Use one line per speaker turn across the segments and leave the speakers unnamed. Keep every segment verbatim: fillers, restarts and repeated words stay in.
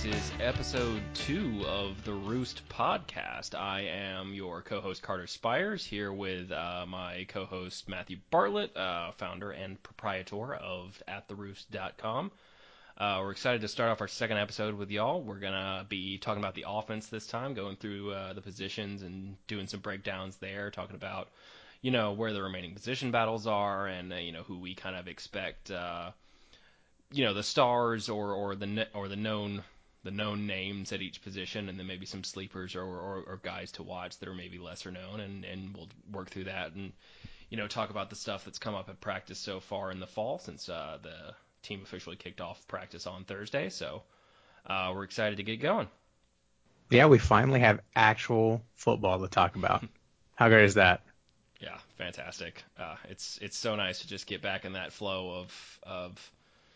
is episode two of the Roost podcast. I am your co-host Carter Spires, here with uh, my co-host Matthew Bartlett, uh, founder and proprietor of at the roost dot com. Uh, we're excited to start off our second episode with y'all. We're going to be talking about the offense this time, going through uh, the positions and doing some breakdowns there, talking about, you know, where the remaining position battles are and, uh, you know, who we kind of expect, uh, you know, the stars or, or the or the known the known names at each position, and then maybe some sleepers or, or, or guys to watch that are maybe lesser known, and, and we'll work through that and, you know, talk about the stuff that's come up at practice so far in the fall since uh, the team officially kicked off practice on Thursday. So uh, we're excited to get going.
Yeah, we finally have actual football to talk about. How great is that?
Yeah, fantastic. Uh, it's it's so nice to just get back in that flow of of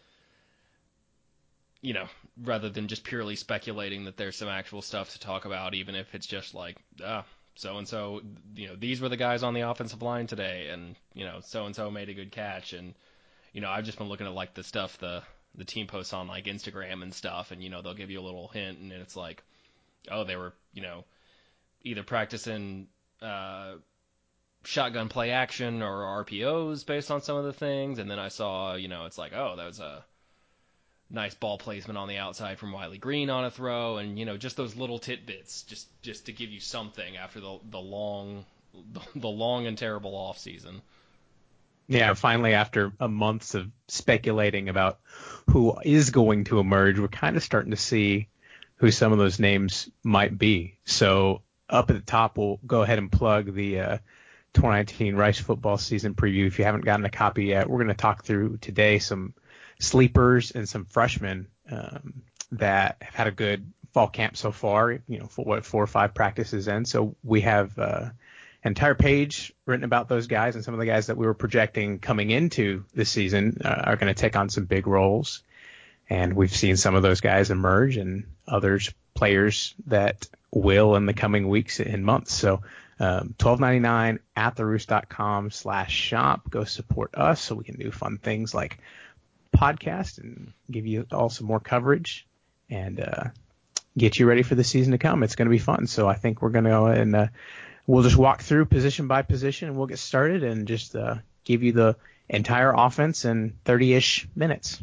you know, rather than just purely speculating that there's some actual stuff to talk about, even if it's just like, ah, so-and-so, you know, these were the guys on the offensive line today, and, you know, so-and-so made a good catch, and, you know, I've just been looking at, like, the stuff the, the team posts on, like, Instagram and stuff, and, you know, they'll give you a little hint, and it's like, oh, they were, you know, either practicing uh, shotgun play action or R P Os based on some of the things, and then I saw, you know, it's like, oh, that was a nice ball placement on the outside from Wiley Green on a throw, and, you know, just those little tidbits, just just to give you something after the the long the, the long and terrible off season.
Yeah, finally, after a month of speculating about who is going to emerge, we're kind of starting to see who some of those names might be. So up at the top, we'll go ahead and plug the uh, twenty nineteen Rice football season preview. If you haven't gotten a copy yet, we're going to talk through today some sleepers and some freshmen um, that have had a good fall camp so far, you know, for what, four or five practices in. So we have uh, an entire page written about those guys, and some of the guys that we were projecting coming into this season uh, are going to take on some big roles. And we've seen some of those guys emerge, and others, players that will in the coming weeks and months. So um, twelve ninety-nine at the roost dot com slash shop. Go support us so we can do fun things like podcast and give you all some more coverage and uh, get you ready for the season to come. It's going to be fun. So I think we're going to go ahead and uh, we'll just walk through position by position, and we'll get started and just uh, give you the entire offense in thirty-ish minutes.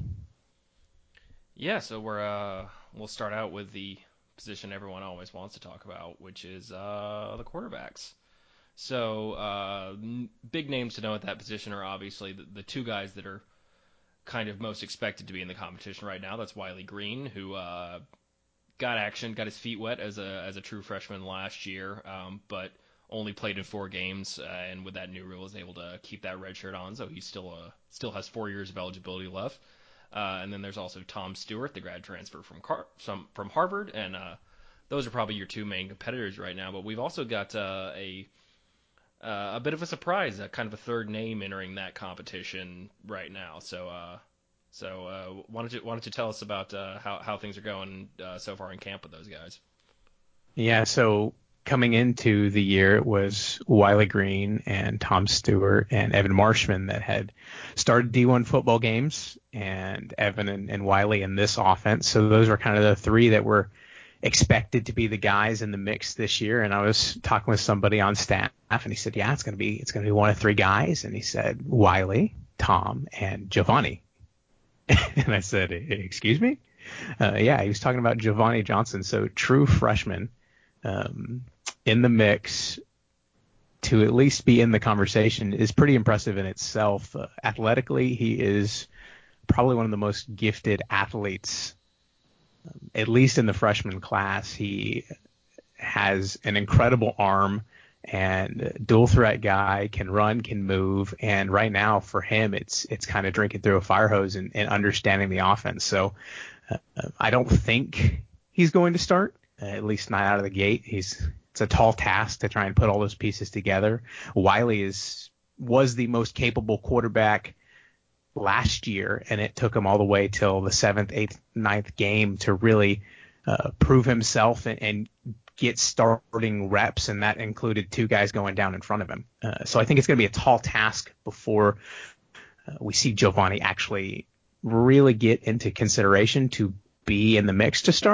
Yeah, so we're uh, we'll start out with the position everyone always wants to talk about, which is uh, the quarterbacks. So uh, n- big names to know at that position are obviously the, the two guys that are kind of most expected to be in the competition right now. That's Wiley Green, who uh, got action, got his feet wet as a as a true freshman last year, um, but only played in four games, uh, and with that new rule is able to keep that red shirt on, so he still uh, still has four years of eligibility left. Uh, and then there's also Tom Stewart, the grad transfer from Car- some, from Harvard, and uh, those are probably your two main competitors right now. But we've also got uh, a uh, a bit of a surprise, a kind of a third name entering that competition right now. So, uh, so uh, why don't you why don't you tell us about uh, how how things are going uh, so far in camp with those guys?
Yeah, so coming into the year, it was Wiley Green and Tom Stewart and Evan Marshman that had started D one football games, and Evan and, and Wiley in this offense. So those were kind of the three that were expected to be the guys in the mix this year. And I was talking with somebody on staff, and he said, yeah, it's going to be it's going to be one of three guys. And he said, Wiley, Tom, and Giovanni. And I said, excuse me? Uh, yeah, he was talking about Giovanni Johnson. So true freshman. Um, in the mix to at least be in the conversation is pretty impressive in itself. Uh, athletically, he is probably one of the most gifted athletes, um, at least in the freshman class. He has an incredible arm and dual threat guy, can run, can move. And right now for him, it's, it's kind of drinking through a fire hose and, and understanding the offense. So uh, I don't think he's going to start. Uh, at least not out of the gate. He's it's a tall task to try and put all those pieces together. Wiley is was the most capable quarterback last year, and it took him all the way till the seventh, eighth, ninth game to really uh, prove himself and, and get starting reps, and that included two guys going down in front of him. Uh, so I think it's going to be a tall task before uh, we see Giovanni actually really get into consideration to be in the mix to start.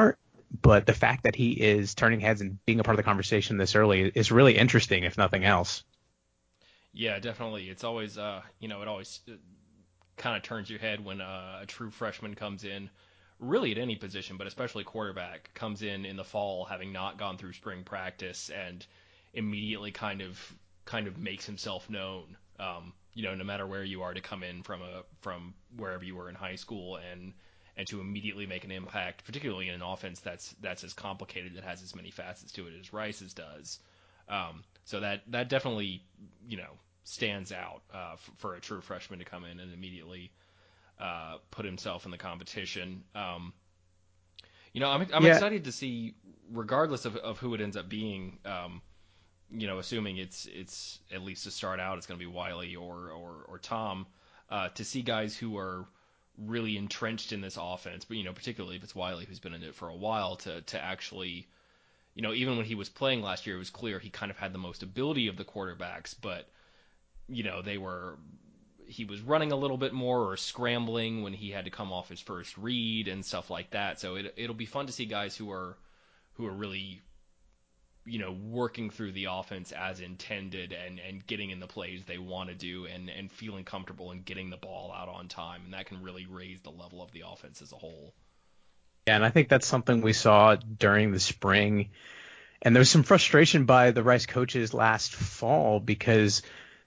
but the fact that he is turning heads and being a part of the conversation this early is really interesting, if nothing else.
Yeah, definitely. It's always, uh, you know, it always kind of turns your head when uh, a true freshman comes in, really at any position, but especially quarterback, comes in in the fall having not gone through spring practice and immediately kind of kind of makes himself known. Um, you know, no matter where you are, to come in from a from wherever you were in high school and and to immediately make an impact, particularly in an offense that's that's as complicated, that has as many facets to it as Rice's does. Um, so that that definitely, you know, stands out uh, f- for a true freshman to come in and immediately uh, put himself in the competition. Um, you know, I'm I'm
Yeah,
excited to see, regardless of, of who it ends up being. Um, you know, assuming it's it's at least to start out, it's going to be Wiley or or or Tom, uh, to see guys who are really entrenched in this offense, but you know, particularly if it's Wiley who's been in it for a while, to to actually, you know, even when he was playing last year, it was clear he kind of had the most ability of the quarterbacks, but you know, they were he was running a little bit more or scrambling when he had to come off his first read and stuff like that. So it it'll be fun to see guys who are who are really, you know, working through the offense as intended and and getting in the plays they want to do and and feeling comfortable and getting the ball out on time, and that can really raise the level of the offense as a whole.
yeah, and I think that's something we saw during the spring. And there was some frustration by the Rice coaches last fall because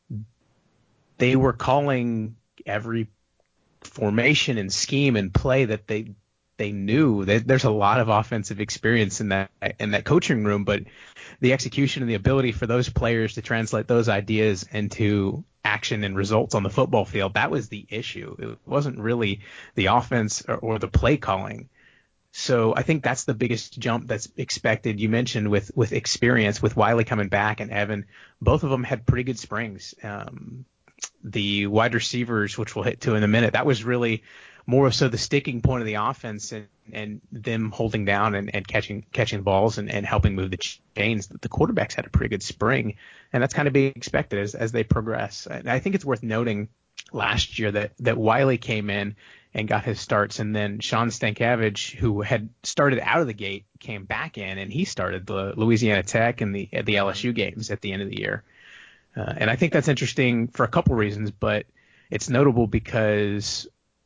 they were calling every formation and scheme and play that they they knew. That there's a lot of offensive experience in that in that coaching room, but the execution and the ability for those players to translate those ideas into action and results on the football field, that was the issue. It wasn't really the offense or, or the play calling. So I think that's the biggest jump that's expected. You mentioned with with experience, with Wiley coming back and Evan, both of them had pretty good springs. Um, the wide receivers, which we'll hit to in a minute, that was really more so the sticking point of the offense, and, and them holding down and, and catching catching balls and, and helping move the chains. The quarterbacks had a pretty good spring, and that's kind of being expected as, as they progress. And I think it's worth noting last year that, that Wiley came in and got his starts, and then Sean Stankiewicz, who had started out of the gate, came back in, and he started the Louisiana Tech and the the L S U games at the end of the year. Uh, and I think that's interesting for a couple reasons, but it's notable because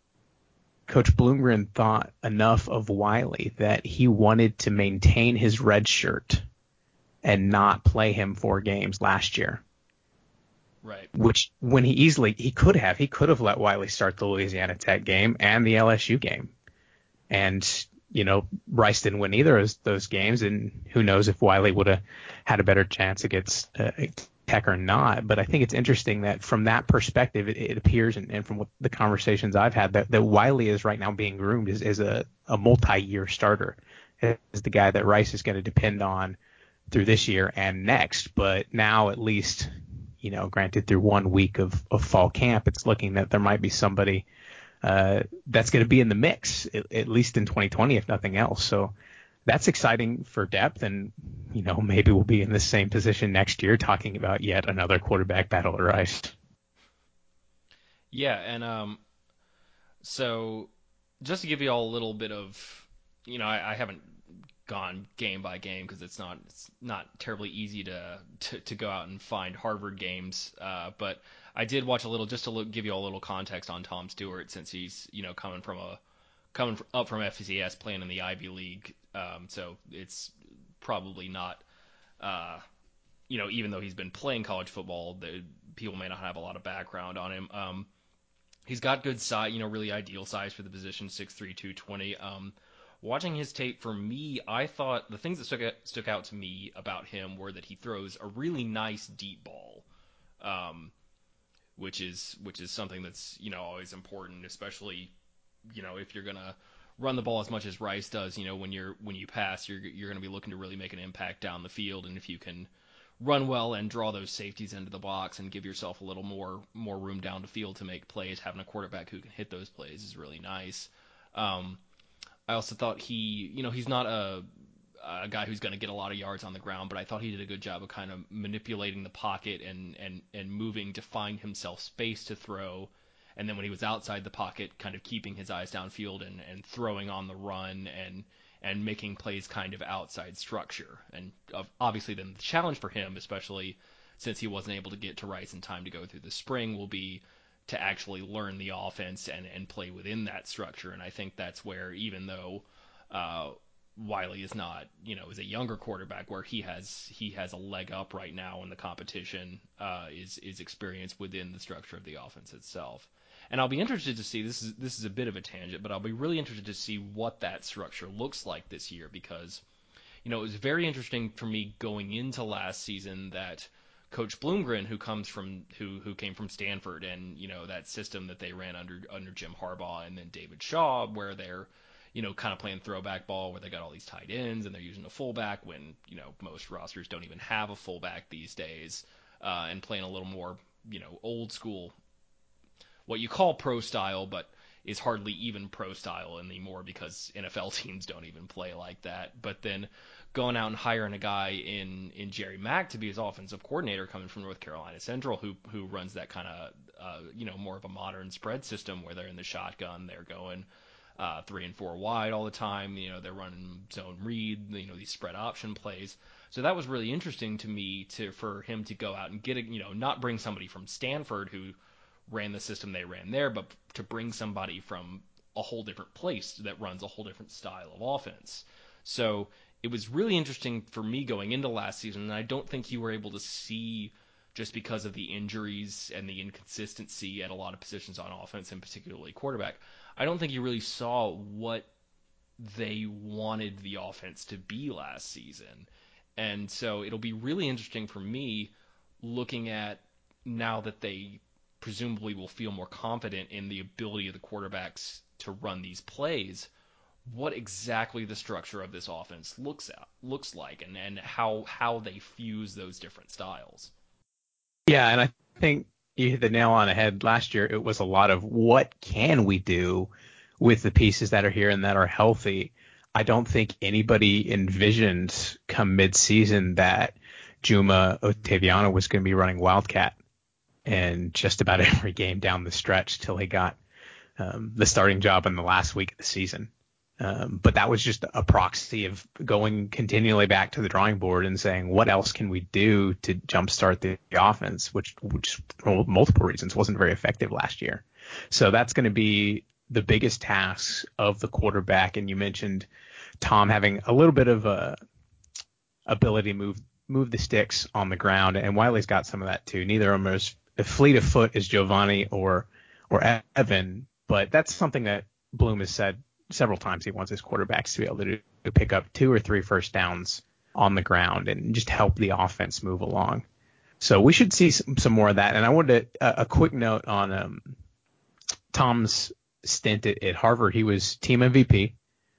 Coach Bloomgren thought enough of Wiley that he wanted to maintain his red shirt and not play him four games last year.
Right.
Which, when he easily, he could have, he could have let Wiley start the Louisiana Tech game and the L S U game. And, you know, Rice didn't win either of those games, and who knows if Wiley would have had a better chance against uh, Tech or not. But I think it's interesting that from that perspective, it, it appears, and, and from what the conversations I've had, that, that Wiley is right now being groomed as, as a, a multi-year starter, as the guy that Rice is going to depend on through this year and next. But now, at least, you know, granted through one week of, of fall camp, it's looking that there might be somebody uh, that's going to be in the mix, at, at least in twenty twenty, if nothing else. So that's exciting for depth, and, you know, maybe we'll be in the same position next year talking about yet another quarterback battle at Rice.
Yeah, and um, so just to give you all a little bit of, you know, I, I haven't gone game by game because it's not it's not terribly easy to, to to go out and find Harvard games. Uh, but I did watch a little just to look, give you a little context on Tom Stewart, since he's, you know, coming from a coming up from F C S, playing in the Ivy League. Um, so it's probably not, uh, you know, even though he's been playing college football, the people may not have a lot of background on him. Um, he's got good size, you know, really ideal size for the position, six three, two twenty. Um, watching his tape, for me, I thought the things that stuck out, stuck out to me about him were that he throws a really nice deep ball, um, which is which is something that's, you know, always important, especially, you know, if you're gonna run the ball as much as Rice does. You know, when you're when you pass, you're you're gonna be looking to really make an impact down the field, and if you can run well and draw those safeties into the box and give yourself a little more more room down the field to make plays, having a quarterback who can hit those plays is really nice. Um, I also thought he, you know, he's not a, a guy who's going to get a lot of yards on the ground, but I thought he did a good job of kind of manipulating the pocket and, and, and moving to find himself space to throw. And then when he was outside the pocket, kind of keeping his eyes downfield and, and throwing on the run and and making plays kind of outside structure. And obviously, then the challenge for him, especially since he wasn't able to get to Rice in time to go through the spring, will be to actually learn the offense and, and play within that structure. And I think that's where, even though uh, Wiley is not, you know, is a younger quarterback, where he has he has a leg up right now in the competition, uh, is is experience within the structure of the offense itself. And I'll be interested to see, this is this is a bit of a tangent, but I'll be really interested to see what that structure looks like this year, because, you know, it was very interesting for me going into last season that Coach Bloomgren, who comes from who who came from Stanford, and, you know, that system that they ran under under Jim Harbaugh, and then David Shaw, where they're, you know, kind of playing throwback ball, where they got all these tight ends and they're using a fullback when, you know, most rosters don't even have a fullback these days, uh, and playing a little more, you know, old school, what you call pro style, but is hardly even pro style anymore because N F L teams don't even play like that. But then going out and hiring a guy in in Jerry Mack to be his offensive coordinator, coming from North Carolina Central, who who runs that kind of uh, you know, more of a modern spread system where they're in the shotgun, they're going uh, three and four wide all the time. You know, they're running zone read, you know, these spread option plays. So that was really interesting to me, to for him to go out and get a, you know, not bring somebody from Stanford who ran the system they ran there, but to bring somebody from a whole different place that runs a whole different style of offense. So it was really interesting for me going into last season, and I don't think you were able to see, just because of the injuries and the inconsistency at a lot of positions on offense, and particularly quarterback, I don't think you really saw what they wanted the offense to be last season. And so it'll be really interesting for me, looking at, now that they presumably will feel more confident in the ability of the quarterbacks to run these plays, what exactly the structure of this offense looks at, looks like, and, and how how they fuse those different styles.
Yeah, and I think you hit the nail on the head. Last year, it was a lot of what can we do with the pieces that are here and that are healthy. I don't think anybody envisioned come mid-season that Juma Ottaviano was going to be running Wildcat and just about every game down the stretch till he got um, the starting job in the last week of the season. Um, but that was just a proxy of going continually back to the drawing board and saying, what else can we do to jumpstart the, the offense, which, which for multiple reasons wasn't very effective last year. So that's going to be the biggest task of the quarterback. And you mentioned Tom having a little bit of a ability to move move the sticks on the ground, and Wiley's got some of that too. Neither of them are as fleet of foot as Giovanni or or Evan, but that's something that Bloom has said several times. He wants his quarterbacks to be able to, do, to pick up two or three first downs on the ground and just help the offense move along. So we should see some, some more of that. And I wanted to, uh, a quick note on um, Tom's stint at, at Harvard. He was team M V P,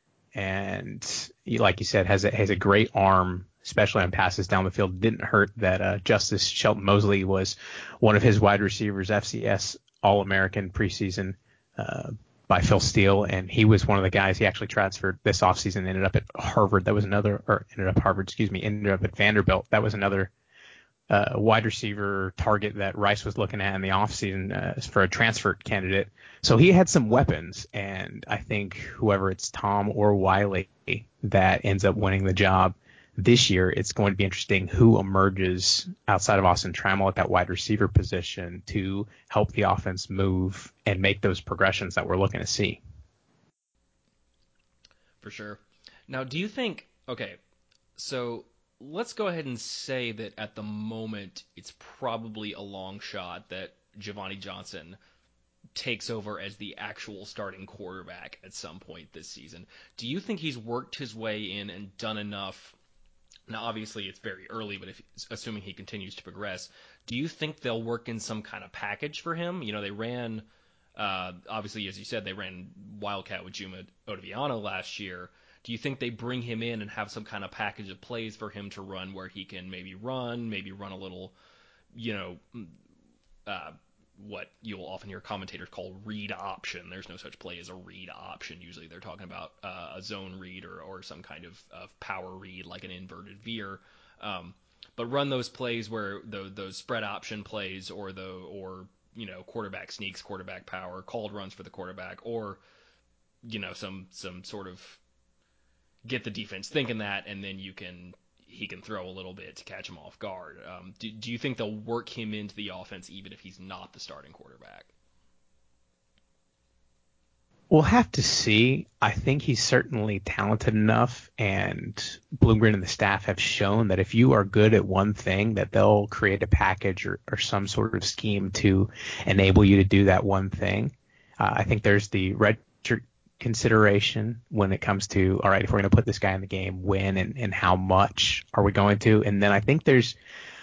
and he, like you said, has a, has a great arm, especially on passes down the field. It didn't hurt that uh, Justice Shelton Mosley was one of his wide receivers, F C S All-American preseason uh, by Phil Steele, and he was one of the guys. He actually transferred this offseason, ended up at Harvard. That was another, or ended up Harvard, excuse me, ended up at Vanderbilt. That was another uh, wide receiver target that Rice was looking at in the offseason uh, for a transfer candidate. So he had some weapons, and I think whoever it's Tom or Wiley that ends up winning the job this year, it's going to be interesting who emerges outside of Austin Trammell at that wide receiver position to help the offense move and make those progressions that we're looking to see.
For sure. Now, do you think, okay, so let's go ahead and say that at the moment it's probably a long shot that Giovanni Johnson takes over as the actual starting quarterback at some point this season. Do you think he's worked his way in and done enough? Now, obviously, it's very early, but if assuming he continues to progress, do you think they'll work in some kind of package for him? You know, they ran, uh, obviously, as you said, they ran Wildcat with Juma Ottaviano last year. Do you think they bring him in and have some kind of package of plays for him to run, where he can maybe run, maybe run a little, you know, uh, what you'll often hear commentators call read option? There's no such play as a read option. Usually they're talking about uh, a zone read or, or some kind of, of power read, like an inverted veer. Um, but run those plays where the, those spread option plays, or the or you know, quarterback sneaks, quarterback power, called runs for the quarterback, or you know, some some sort of, get the defense thinking that, and then you can he can throw a little bit to catch him off guard. Um, do, do you think they'll work him into the offense even if he's not the starting quarterback?
We'll have to see. I think he's certainly talented enough, and Bloomgren and the staff have shown that if you are good at one thing, that they'll create a package or, or some sort of scheme to enable you to do that one thing. Uh, I think there's the redshirt consideration when it comes to, all right, if we're going to put this guy in the game, when and, and how much are we going to? And then I think there's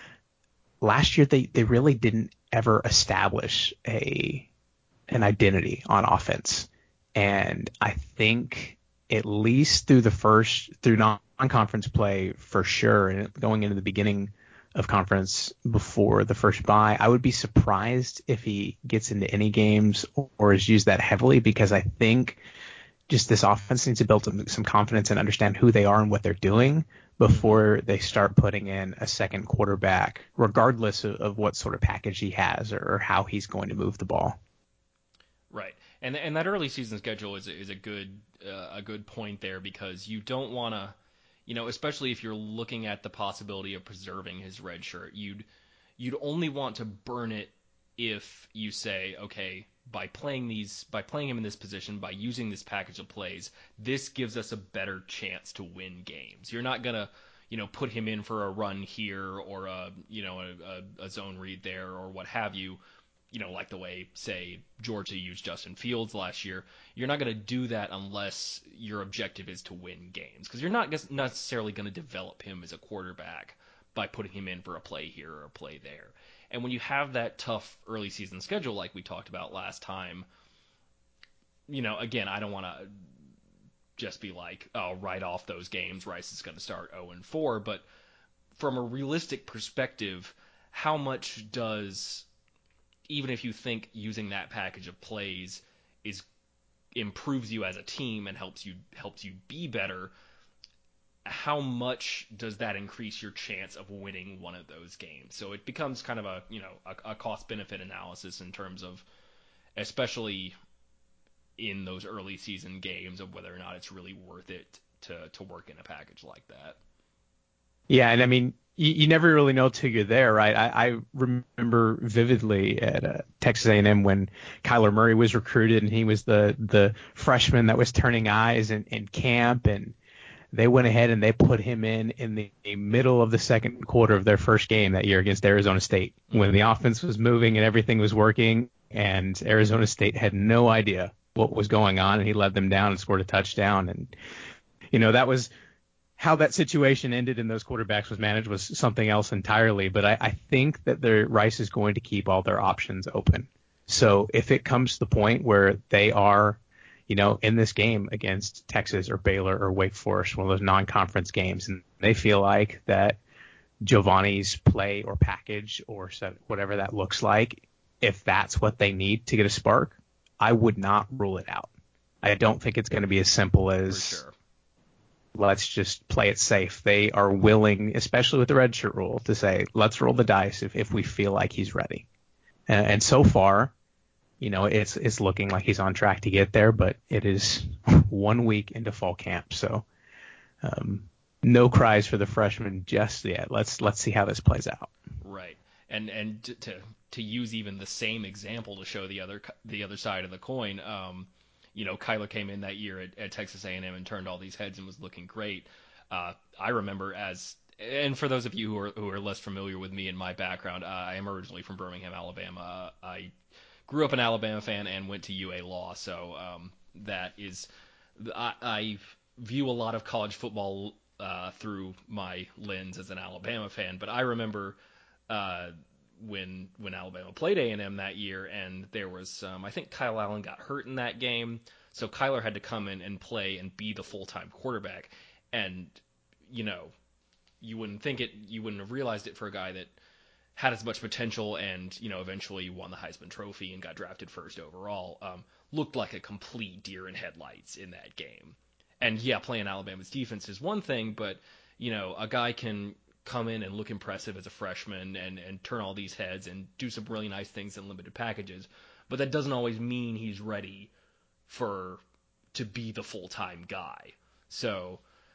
last year they, they really didn't ever establish a an identity on offense. And I think at least through the first, through non-conference play for sure, and going into the beginning of conference before the first bye, I would be surprised if he gets into any games or is used that heavily, because I think just this offense needs to build some, some confidence and understand who they are and what they're doing before they start putting in a second quarterback, regardless of, of what sort of package he has or, or how he's going to move the ball.
Right. And and that early season schedule is a, is a good uh, a good point there, because you don't want to, you know, especially if you're looking at the possibility of preserving his red shirt, you'd you'd only want to burn it if you say, okay, by playing these by playing him in this position, by using this package of plays, this gives us a better chance to win games. You're not gonna, you know, put him in for a run here or a you know a, a, a zone read there or what have you. You know, like the way, say, Georgia used Justin Fields last year. You're not going to do that unless your objective is to win games, because you're not necessarily going to develop him as a quarterback by putting him in for a play here or a play there. And when you have that tough early season schedule like we talked about last time, you know, again, I don't want to just be like, oh, write off those games. Rice is going to start oh and four. But from a realistic perspective, how much does, even if you think using that package of plays is improves you as a team and helps you helps you be better, how much does that increase your chance of winning one of those games? So it becomes kind of a, you know, a, a cost benefit analysis in terms of, especially in those early season games, of whether or not it's really worth it to to work in a package like that.
Yeah, and I mean, you, you never really know till you're there, right? I, I remember vividly at uh, Texas A and M when Kyler Murray was recruited, and he was the the freshman that was turning eyes in, in camp, and they went ahead and they put him in in the middle of the second quarter of their first game that year against Arizona State, when the offense was moving and everything was working, and Arizona State had no idea what was going on, and he led them down and scored a touchdown. And you know, that was how that situation ended and those quarterbacks was managed was something else entirely. But I, I think that the Rice is going to keep all their options open. So if it comes to the point where they are, you know, in this game against Texas or Baylor or Wake Forest, one of those non-conference games, and they feel like that Giovanni's play or package or set, whatever that looks like, if that's what they need to get a spark, I would not rule it out. I don't think it's going to be as simple as,
For sure,
let's just play it safe. They are willing, especially with the redshirt rule, to say, let's roll the dice if, if we feel like he's ready. And, and so far, you know, it's it's looking like he's on track to get there, but it is one week into fall camp. So um, no cries for the freshman just yet. Let's let's see how this plays out.
right. And and to to use even the same example to show the other the other side of the coin, um, you know, Kyler came in that year at, at Texas A and M and turned all these heads and was looking great. Uh, I remember as, and for those of you who are who are less familiar with me and my background, uh, I am originally from Birmingham, Alabama. Uh, I grew up an Alabama fan and went to U A Law, so um, that is, I, I view a lot of college football uh, through my lens as an Alabama fan. But I remember uh, when when Alabama played A and M that year, and there was, um, I think Kyle Allen got hurt in that game, so Kyler had to come in and play and be the full-time quarterback. And, you know, you wouldn't think it, you wouldn't have realized it for a guy that had as much potential and, you know, eventually won the Heisman Trophy and got drafted first overall, um, looked like a complete deer in headlights in that game. And, yeah, playing Alabama's defense is one thing, but, you know, a guy can come in and look impressive as a freshman and, and turn all these heads and do some really nice things in limited packages, but that doesn't always mean he's ready for to be the full-time guy. So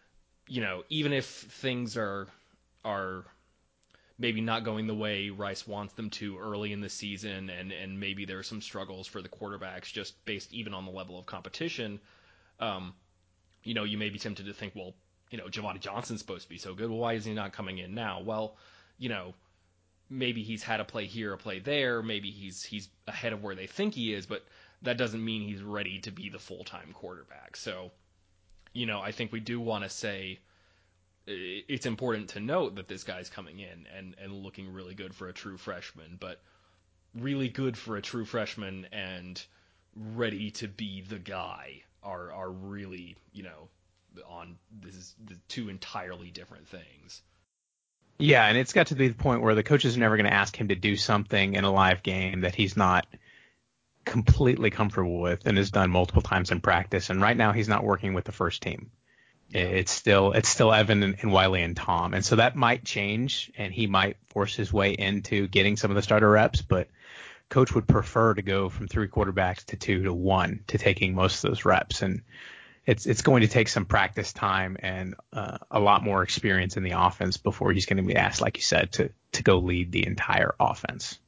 you know, even if things are are maybe not going the way Rice wants them to early in the season, and and maybe there are some struggles for the quarterbacks just based even on the level of competition. Um, you know, you may be tempted to think, well, you know, Javante Johnson's supposed to be so good. Well, why is he not coming in now? Well, you know, maybe he's had a play here, a play there. Maybe he's he's ahead of where they think he is, but that doesn't mean he's ready to be the full time quarterback. So, you know, I think we do want to say it's important to note that this guy's coming in and, and looking really good for a true freshman, but really good for a true freshman and ready to be the guy are are really, you know, on this is the two entirely different things.
Yeah, and it's got to be the point where the coach is never going to ask him to do something in a live game that he's not completely comfortable with and has done multiple times in practice. And right now he's not working with the first team. Yeah. It's still it's still Evan and, and Wiley and Tom. And so that might change, and he might force his way into getting some of the starter reps, but coach would prefer to go from three quarterbacks to two to one to taking most of those reps. And it's it's going to take some practice time and uh, a lot more experience in the offense before he's going to be asked, like you said, to to go lead the entire offense.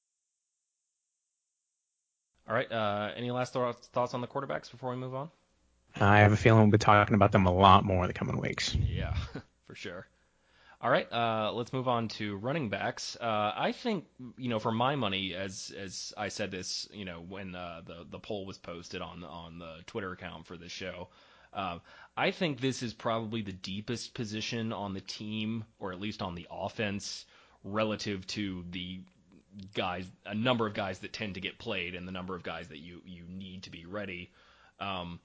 All right. Uh, any last th- thoughts on the quarterbacks before we move on?
I have a feeling we'll be talking about them a lot more in the coming weeks.
Yeah, for sure. All right, uh, let's move on to running backs. Uh, I think, you know, for my money, as as I said this, you know, when uh, the the poll was posted on on the Twitter account for the show, uh, I think this is probably the deepest position on the team, or at least on the offense, relative to the guys, a number of guys that tend to get played, and the number of guys that you you need to be ready. Um,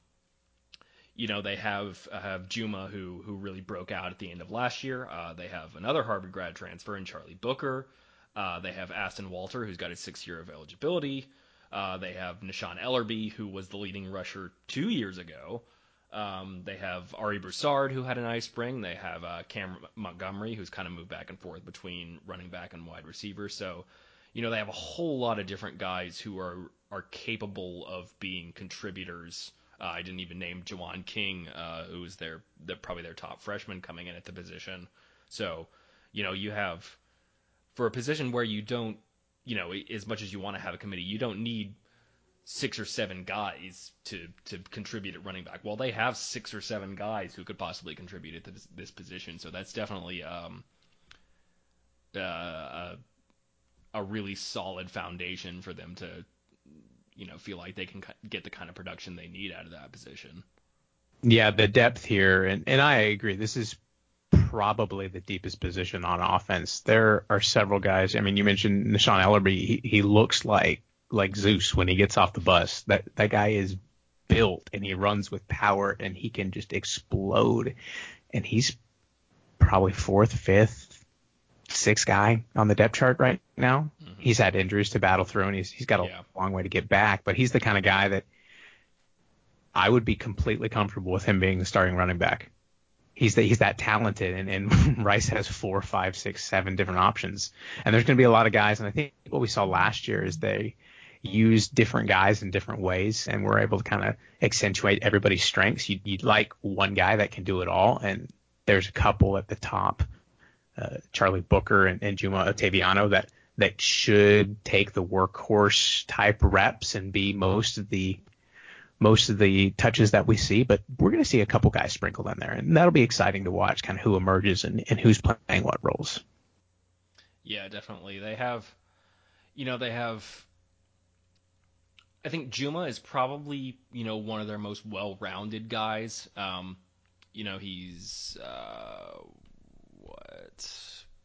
You know, they have uh, have Juma, who who really broke out at the end of last year. Uh, they have another Harvard grad transfer in Charlie Booker. Uh, they have Aston Walter, who's got his sixth year of eligibility. Uh, they have Nishan Ellerby, who was the leading rusher two years ago. Um, they have Ari Broussard, who had a nice spring. They have uh, Cam Montgomery, who's kind of moved back and forth between running back and wide receiver. So, you know, they have a whole lot of different guys who are are capable of being contributors. Uh, I didn't even name Jawan King, uh, who was their, their probably their top freshman coming in at the position. So, you know, you have for a position where you don't, you know, as much as you want to have a committee, you don't need six or seven guys to to contribute at running back. Well, they have six or seven guys who could possibly contribute at this, this position. So that's definitely um, uh, a, a really solid foundation for them to, you know, feel like they can get the kind of production they need out of that position.
Yeah, the depth here, and, and I agree, this is probably the deepest position on offense. There are several guys. I mean, you mentioned Nishan Ellerby. He, he looks like like Zeus when he gets off the bus. That that guy is built, and he runs with power, and he can just explode. And he's probably fourth, fifth, sixth guy on the depth chart right now. Mm-hmm. He's had injuries to battle through, and he's he's got a yeah. long way to get back. But he's the kind of guy that I would be completely comfortable with him being the starting running back. He's that he's that talented, and, and Rice has four, five, six, seven different options. And there's going to be a lot of guys. And I think what we saw last year is they used different guys in different ways, and we're able to kind of accentuate everybody's strengths. You'd, you'd like one guy that can do it all, and there's a couple at the top, uh, Charlie Booker and, and Juma Otaviano, that that should take the workhorse type reps and be most of the most of the touches that we see, but we're going to see a couple guys sprinkled in there, and that'll be exciting to watch, kind of who emerges and, and who's playing what roles.
Yeah, definitely. They have, you know, they have, I think Juma is probably, you know, one of their most well-rounded guys. Um, you know, he's, uh, what,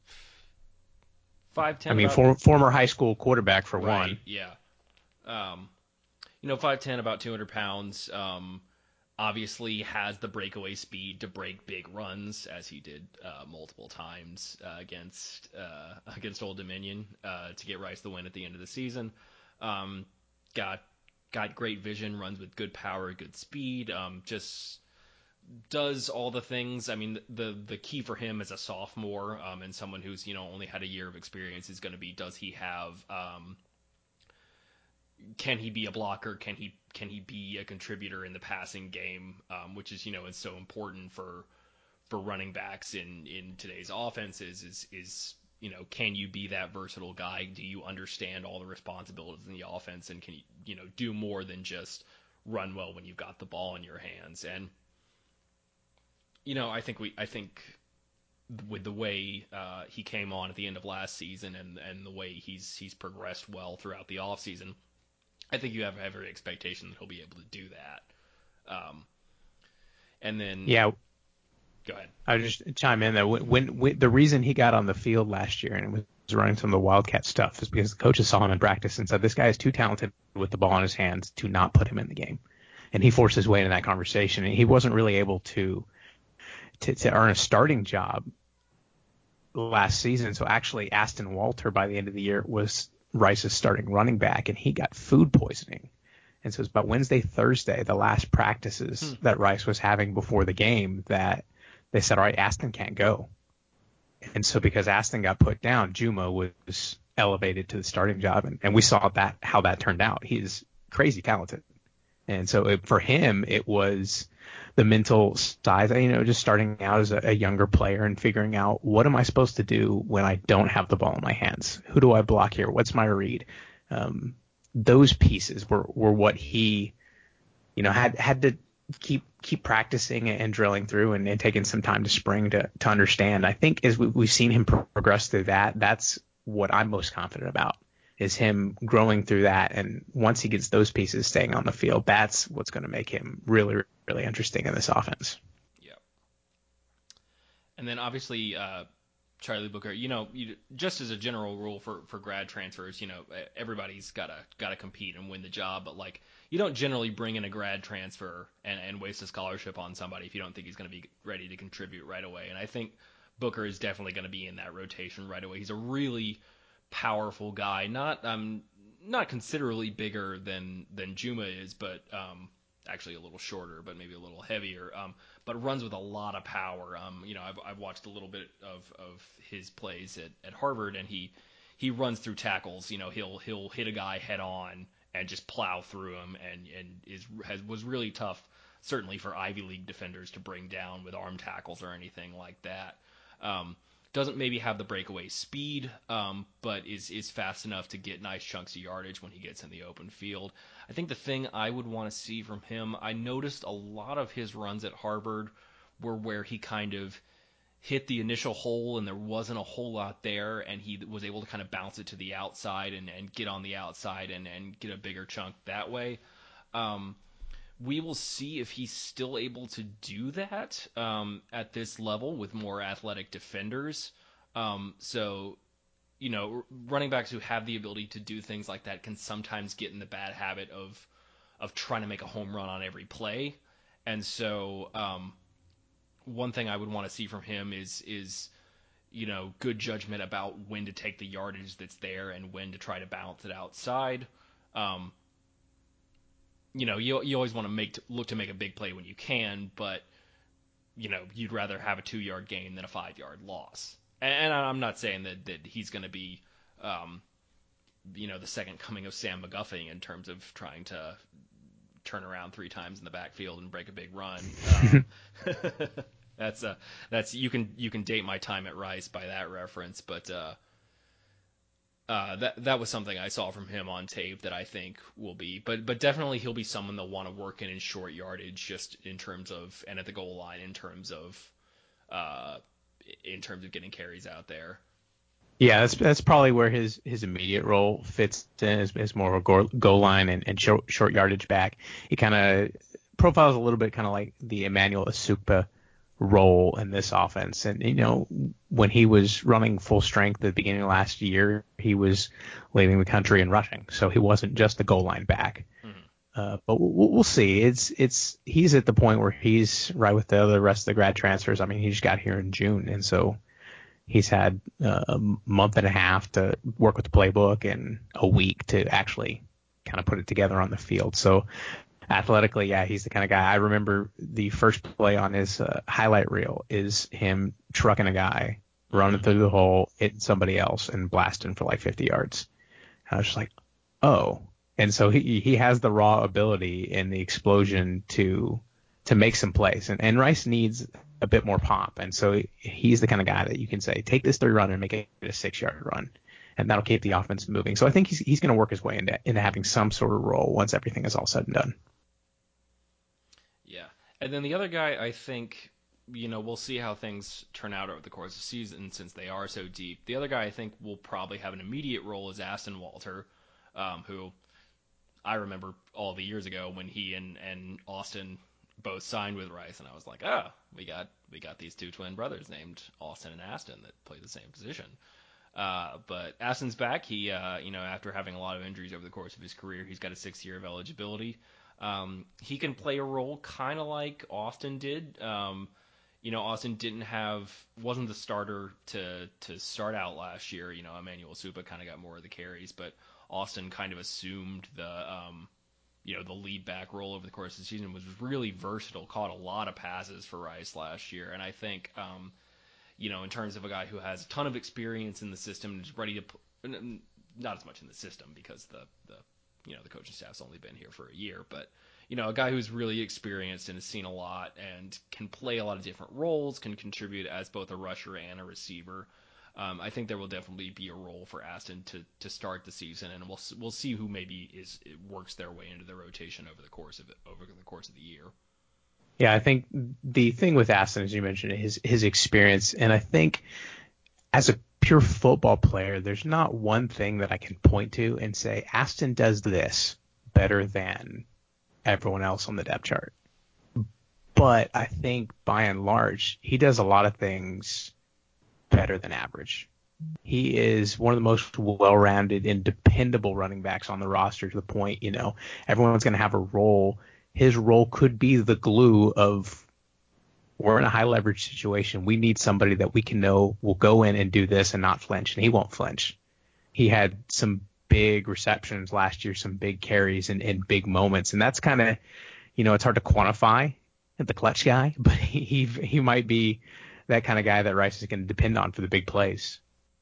five ten?
I mean,
about,
for, former high school quarterback for
right,
one.
Yeah. Um, you know, five ten, about two hundred pounds. Um, obviously has the breakaway speed to break big runs, as he did uh, multiple times uh, against uh, against Old Dominion uh, to get Rice the win at the end of the season. Um, got got great vision, runs with good power, good speed. Um, just does all the things. I mean, the the key for him as a sophomore um, and someone who's you know only had a year of experience is going to be, does he have um, can he be a blocker? Can he can he be a contributor in the passing game? Um, which is you know is so important for for running backs in, in today's offenses is, is, you know, can you be that versatile guy? Do you understand all the responsibilities in the offense, and can you, you know, do more than just run well when you've got the ball in your hands? And, you know, I think we, I think with the way uh, he came on at the end of last season and, and the way he's he's progressed well throughout the offseason, I think you have every expectation that he'll be able to do that. Um, and then
yeah,
go ahead.
I would just chime in there. When, when, when the reason he got on the field last year and was running some of the Wildcat stuff is because the coaches saw him in practice and said this guy is too talented with the ball in his hands to not put him in the game, and he forced his way into that conversation. And he wasn't really able to to, to earn a starting job last season. So actually, Aston Walter by the end of the year was Rice's starting running back, and he got food poisoning. And so it's about Wednesday, Thursday, the last practices
Hmm.
that Rice was having before the game, that they said, all right, Aston can't go. And so because Aston got put down, Juma was elevated to the starting job. And, and we saw that how that turned out. He's crazy talented. And so it, for him, it was the mental size, you know, just starting out as a, a younger player and figuring out, what am I supposed to do when I don't have the ball in my hands? Who do I block here? What's my read? Um, those pieces were, were what he, you know, had, had to keep, keep practicing and drilling through and, and taking some time to spring to, to understand. I think as we, we've seen him progress through that, that's what I'm most confident about, is him growing through that. And once he gets those pieces staying on the field, that's what's going to make him really, really interesting in this offense.
Yeah. And then obviously, uh, Charlie Booker, you know, you, just as a general rule for, for grad transfers, you know, everybody's gotta gotta compete and win the job, but like, you don't generally bring in a grad transfer and, and waste a scholarship on somebody if you don't think he's going to be ready to contribute right away. And I think Booker is definitely going to be in that rotation right away. He's a really powerful guy, not um not considerably bigger than than Juma is, but um actually a little shorter, but maybe a little heavier, um, but runs with a lot of power. Um, you know, I've, I've watched a little bit of, of his plays at, at Harvard, and he he runs through tackles. You know, he'll he'll hit a guy head on and just plow through him, and and is has was really tough, certainly for Ivy League defenders to bring down with arm tackles or anything like that. Um, doesn't maybe have the breakaway speed, um, but is is fast enough to get nice chunks of yardage when he gets in the open field. I think the thing I would want to see from him, I noticed a lot of his runs at Harvard were where he kind of hit the initial hole and there wasn't a whole lot there, and he was able to kind of bounce it to the outside and, and get on the outside and, and get a bigger chunk that way. Um, we will see if he's still able to do that um, at this level with more athletic defenders. Um, so, you know, running backs who have the ability to do things like that can sometimes get in the bad habit of of trying to make a home run on every play. And so, um, one thing I would want to see from him is is you know, good judgment about when to take the yardage that's there and when to try to bounce it outside. Um, you know, you you always want to make look to make a big play when you can, but you know, you'd rather have a two yard gain than a five yard loss. And I'm not saying that that he's going to be, um, you know, the second coming of Sam McGuffey in terms of trying to turn around three times in the backfield and break a big run. Um, that's uh, that's you can you can date my time at Rice by that reference, but uh, uh, that that was something I saw from him on tape that I think will be, but but definitely he'll be someone they'll want to work in in short yardage, just in terms of, and at the goal line in terms of, uh, in terms of getting carries out there.
Yeah, that's that's probably where his, his immediate role fits in, is, is more of a goal, goal line and, and short, short yardage back. He kind of profiles a little bit kind of like the Emmanuel Asukpa role in this offense. And, you know, when he was running full strength at the beginning of last year, he was leading the country in rushing. So he wasn't just a goal line back. Mm-hmm. Uh, but we'll, we'll see. It's it's he's at the point where he's right with the other rest of the grad transfers. I mean, he just got here in June, and so he's had uh, a month and a half to work with the playbook and a week to actually kind of put it together on the field. So athletically, yeah, he's the kind of guy. I remember the first play on his uh, highlight reel is him trucking a guy, running through the hole, hitting somebody else, and blasting for like fifty yards. And I was just like, oh. And so he he has the raw ability and the explosion to to make some plays. And, and Rice needs a bit more pop. And so he's the kind of guy that you can say, take this three run and make it a six yard run. And that'll keep the offense moving. So I think he's he's going to work his way into into having some sort of role once everything is all said and done.
Yeah. And then the other guy, I think, you know, we'll see how things turn out over the course of the season since they are so deep. The other guy I think will probably have an immediate role is Aston Walter, um, who I remember all the years ago when he and, and Austin both signed with Rice, and I was like, ah, we got we got these two twin brothers named Austin and Aston that play the same position. Uh, but Aston's back. He, uh, you know, after having a lot of injuries over the course of his career, he's got a sixth year of eligibility. Um, he can play a role kind of like Austin did. Um, you know, Austin didn't have, wasn't the starter to to start out last year. You know, Emmanuel Supa kind of got more of the carries, but Austin kind of assumed the, um, you know, the lead back role over the course of the season. Was really versatile, caught a lot of passes for Rice last year, and I think. Um, You know, in terms of a guy who has a ton of experience in the system and is ready to put, not as much in the system because the, the you know the coaching staff's only been here for a year, but you know a guy who's really experienced and has seen a lot and can play a lot of different roles, can contribute as both a rusher and a receiver. Um, I think there will definitely be a role for Aston to, to start the season, and we'll we'll see who maybe is works their way into the rotation over the course of it over the course of the year.
Yeah, I think the thing with Aston, as you mentioned, his his experience, and I think as a pure football player, there's not one thing that I can point to and say Aston does this better than everyone else on the depth chart. But I think by and large, he does a lot of things better than average. He is one of the most well-rounded and dependable running backs on the roster to the point, you know, everyone's going to have a role. His role could be the glue of, we're in a high leverage situation. We need somebody that we can know will go in and do this and not flinch, and he won't flinch. He had some big receptions last year, some big carries and, and big moments, and that's kind of, you know, it's hard to quantify the clutch guy, but he, he he might be that kind of guy that Rice is going to depend on for the big plays.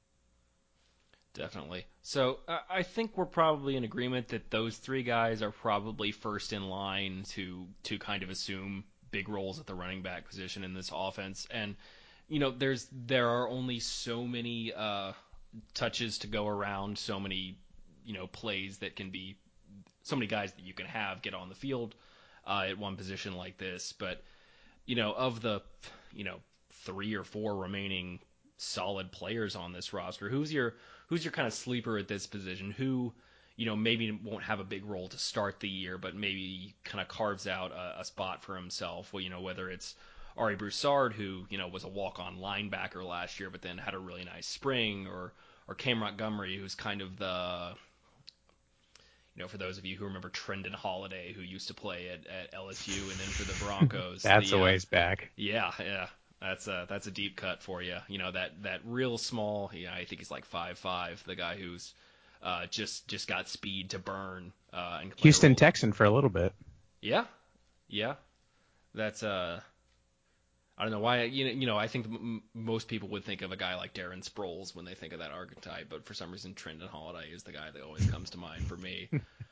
Definitely. So uh, I think we're probably in agreement that those three guys are probably first in line to to kind of assume big roles at the running back position in this offense. And you know, there's there are only so many uh, touches to go around, so many you know plays that can be, so many guys that you can have get on the field uh, at one position like this. But you know, of the you know three or four remaining solid players on this roster, who's your who's your kind of sleeper at this position? Who, you know, maybe won't have a big role to start the year, but maybe kind of carves out a, a spot for himself. Well, you know, whether it's Ari Broussard, who you know was a walk-on linebacker last year, but then had a really nice spring, or or Cam Montgomery, who's kind of the, you know, for those of you who remember Trendon Holiday, who used to play at, at L S U and then for the Broncos.
That's
the,
a
uh,
ways back.
Yeah, yeah. That's a that's a deep cut for you. You know that, that real small. Yeah, I think he's like five five. The guy who's uh, just just got speed to burn. Uh, and
Houston Texan for a little bit.
Yeah, yeah. That's uh, I don't know why. You know, you know. I think m- most people would think of a guy like Darren Sproles when they think of that archetype, but for some reason, Trendon Holiday is the guy that always comes to mind for me.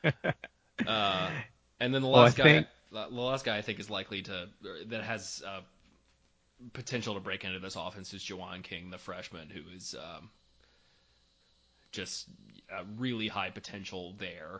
uh, and then the last
well,
guy,
think...
the last guy I think is likely to that has. Uh, potential to break into this offense is Juwan King, the freshman, who is um, just a really high potential there.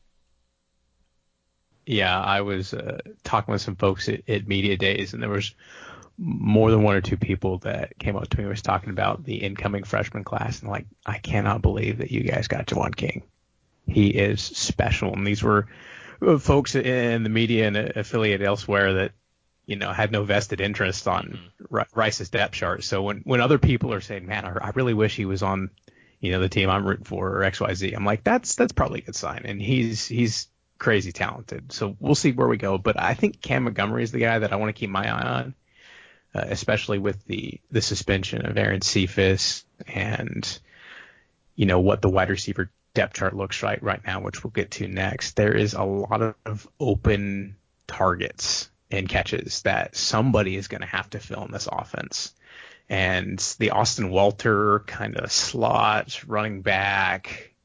Yeah, I was uh, talking with some folks at, at Media Days, and there was more than one or two people that came up to me and was talking about the incoming freshman class, and like, I cannot believe that you guys got Juwan King. He is special, and these were folks in the media and affiliate elsewhere that, you know, had no vested interest on mm-hmm. Rice's depth chart. So when, when other people are saying, man, I, I really wish he was on, you know, the team I'm rooting for or X Y Z, I'm like, that's that's probably a good sign. And he's he's crazy talented. So we'll see where we go. But I think Cam Montgomery is the guy that I want to keep my eye on, uh, especially with the, the suspension of Aaron Cephas and, you know, what the wide receiver depth chart looks like right now, which we'll get to next. There is a lot of open targets and catches that somebody is going to have to fill in this offense. And the Austin Walter kind of slot running back,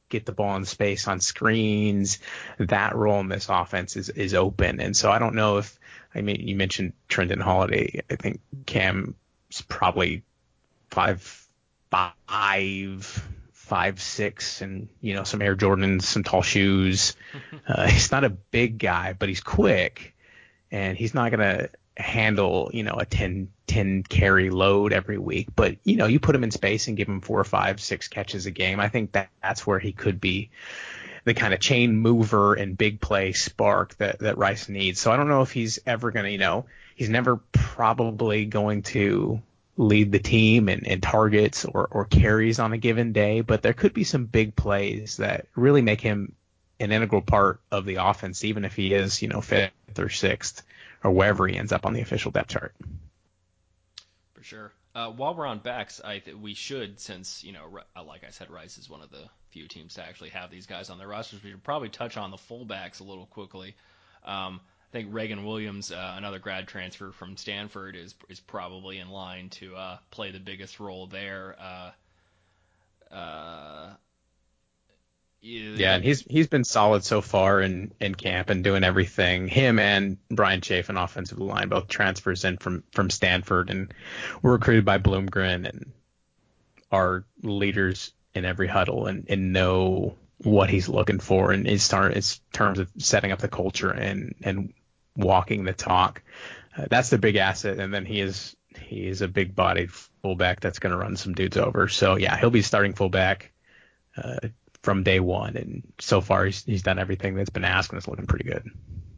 get the ball in space on screens. That role in this offense is, is open. And so I don't know if, I mean, you mentioned Trenton Holiday. I think Cam's probably five, five, five, six, and, you know, some Air Jordans, some tall shoes. Uh, he's not a big guy, but he's quick, and he's not going to handle, you know, a ten, ten carry load every week. But, you know, you put him in space and give him four or five, six catches a game. I think that that's where he could be the kind of chain mover and big play spark that, that Rice needs. So I don't know if he's ever going to, you know, he's never probably going to lead the team in, in targets or, or carries on a given day, but there could be some big plays that really make him an integral part of the offense, even if he is, you know, fifth or sixth or wherever he ends up on the official depth chart.
For sure. Uh, while we're on backs, I th- we should, since, you know, like I said, Rice is one of the few teams to actually have these guys on their rosters, we should probably touch on the fullbacks a little quickly. Um, I think Reagan Williams, uh, another grad transfer from Stanford, is is probably in line to uh, play the biggest role there. Uh, uh,
Yeah, and he's he's been solid so far in, in camp and doing everything. Him and Brian Chafin, offensive line, both transfers in from, from Stanford and were recruited by Bloomgren and are leaders in every huddle and, and know what he's looking for in his terms of setting up the culture and, and walking the talk. Uh, that's the big asset. And then he is he is a big bodied fullback that's going to run some dudes over. So yeah, he'll be starting fullback uh, from day one. And so far he's he's done everything that's been asked and it's looking pretty good.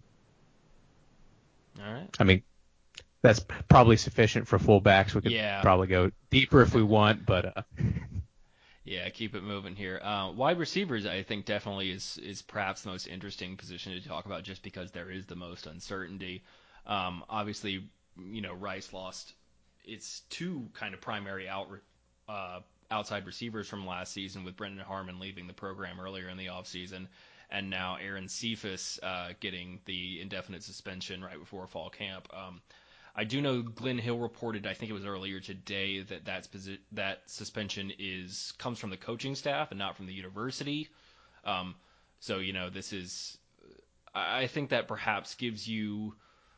All right.
I mean, that's probably sufficient for fullbacks. We could
yeah.
probably go deeper if we want, but uh,
yeah, keep it moving here. Uh, wide receivers, I think, definitely is is perhaps the most interesting position to talk about, just because there is the most uncertainty. Um, obviously, you know, Rice lost its two kind of primary out uh, outside receivers from last season, with Brendan Harmon leaving the program earlier in the offseason, and now Aaron Cephas uh, getting the indefinite suspension right before fall camp. Um, I do know Glenn Hill reported, I think it was earlier today, that that's, that suspension is comes from the coaching staff and not from the university. Um, so, you know, this is – I think that perhaps gives you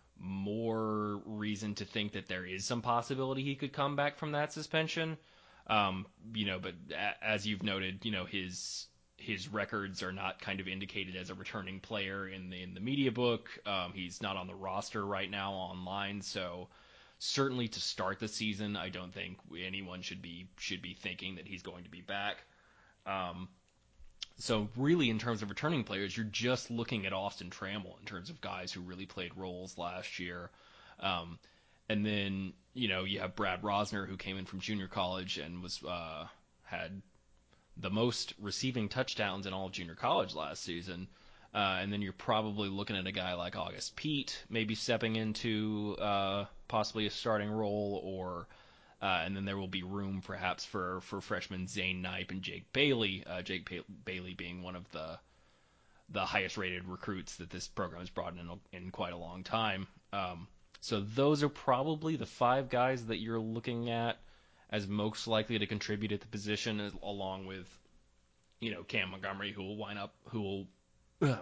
more reason to think that there is some possibility he could come back from that suspension. Um, you know, but a, as you've noted, you know, his – his records are not kind of indicated as a returning player in the, in the media book. Um, he's not on the roster right now online, so certainly to start the season, I don't think anyone should be should be thinking that he's going to be back. Um, so really, in terms of returning players, you're just looking at Austin Trammell in terms of guys who really played roles last year. Um, and then, you know, you have Brad Rosner, who came in from junior college and was uh, had the most receiving touchdowns in all of junior college last season. Uh, and then you're probably looking at a guy like August Peete maybe stepping into uh, possibly a starting role, or uh, and then there will be room perhaps for, for freshmen Zane Knipe and Jake Bailey, uh, Jake ba- Bailey being one of the the highest rated recruits that this program has brought in in quite a long time. Um, so those are probably the five guys that you're looking at as most likely to contribute at the position, along with, you know, Cam Montgomery, who will line up, who will, uh,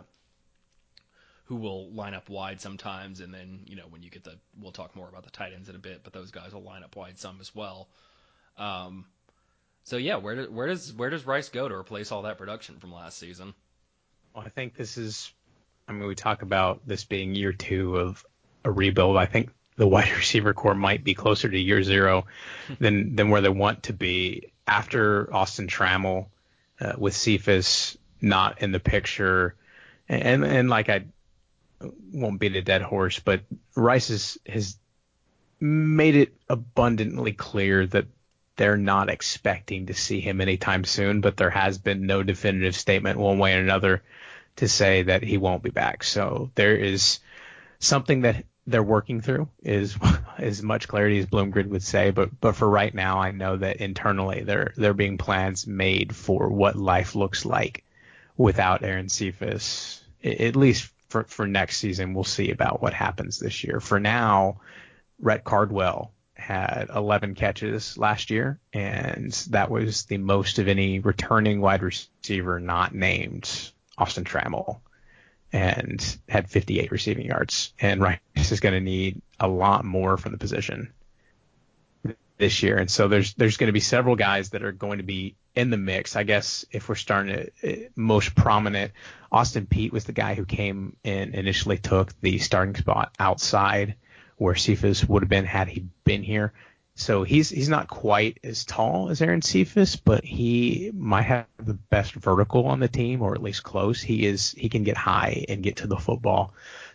who will line up wide sometimes, and then, you know, when you get the, we'll talk more about the tight ends in a bit, but those guys will line up wide some as well. Um, so yeah, where do, where does where does Rice go to replace all that production from last season?
Well, I think this is, I mean, we talk about this being year two of a rebuild. I think the wide receiver core might be closer to year zero than than where they want to be after Austin Trammell, uh, with Cephas not in the picture. And, and like, I won't beat a dead horse, but Rice has, has made it abundantly clear that they're not expecting to see him anytime soon, but there has been no definitive statement one way or another to say that he won't be back. So there is something that they're working through, is as much clarity as Bloomgren would say, but but for right now, I know that internally there there being plans made for what life looks like without Aaron Cephas, at least for for next season. We'll see about what happens this year. For now, Rhett Cardwell had eleven catches last year, and that was the most of any returning wide receiver not named Austin Trammell, and had fifty-eight receiving yards. And Rice is going to need a lot more from the position this year. And so there's there's going to be several guys that are going to be in the mix. I guess if we're starting to most prominent, Austin Peete was the guy who came in initially took the starting spot outside where Cephas would have been had he been here. So he's he's not quite as tall as Aaron Cephas, but he might have the best vertical on the team, or at least close. He is he can get high and get to the football.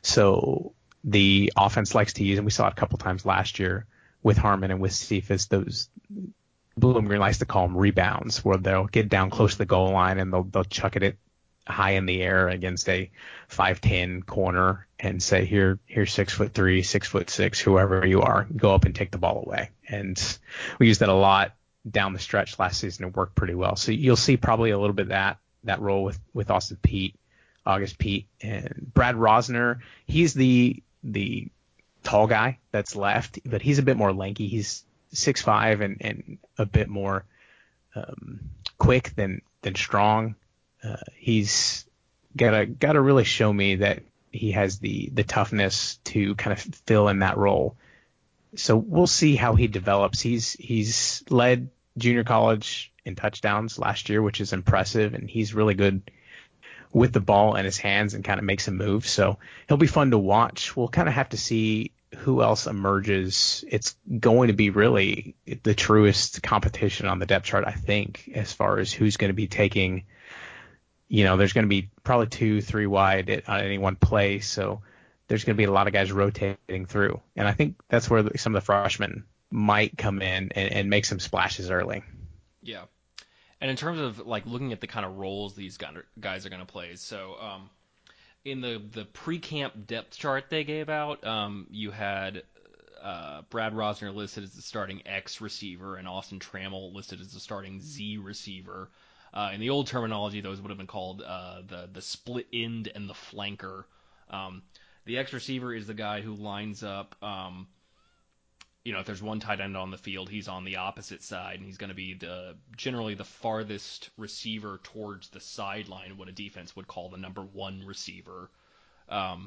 So the offense likes to use, and we saw it a couple times last year with Harmon and with Cephas, those Bloomgren likes to call them rebounds, where they'll get down close to the goal line and they'll they'll chuck it high in the air against a five ten corner and say, here, here's six foot three, six foot six, whoever you are, go up and take the ball away. And we used that a lot down the stretch last season. It worked pretty well. So you'll see probably a little bit of that, that role with, with Austin Peete, August Peete, and Brad Rosner. He's the, the tall guy that's left, but he's a bit more lanky. He's six five and, and a bit more, um, quick than, than strong. Uh, he's gotta gotta really show me that he has the the toughness to kind of fill in that role. So we'll see how he develops. He's he's led junior college in touchdowns last year, which is impressive, and he's really good with the ball in his hands and kind of makes him move. So he'll be fun to watch. We'll kind of have to see who else emerges. It's going to be really the truest competition on the depth chart, I think, as far as who's going to be taking. You know, there's going to be probably two, three wide at, on any one play, so there's going to be a lot of guys rotating through. And I think that's where some of the freshmen might come in and, and make some splashes early.
Yeah. And in terms of, like, looking at the kind of roles these guys are going to play, so um, in the, the pre-camp depth chart they gave out, um, you had uh, Brad Rosner listed as the starting X receiver and Austin Trammell listed as the starting Z receiver. Uh, in the old terminology, those would have been called uh, the the split end and the flanker. Um, the X receiver is the guy who lines up. Um, you know, if there's one tight end on the field, he's on the opposite side, and he's going to be the generally the farthest receiver towards the sideline, what a defense would call the number one receiver. Um,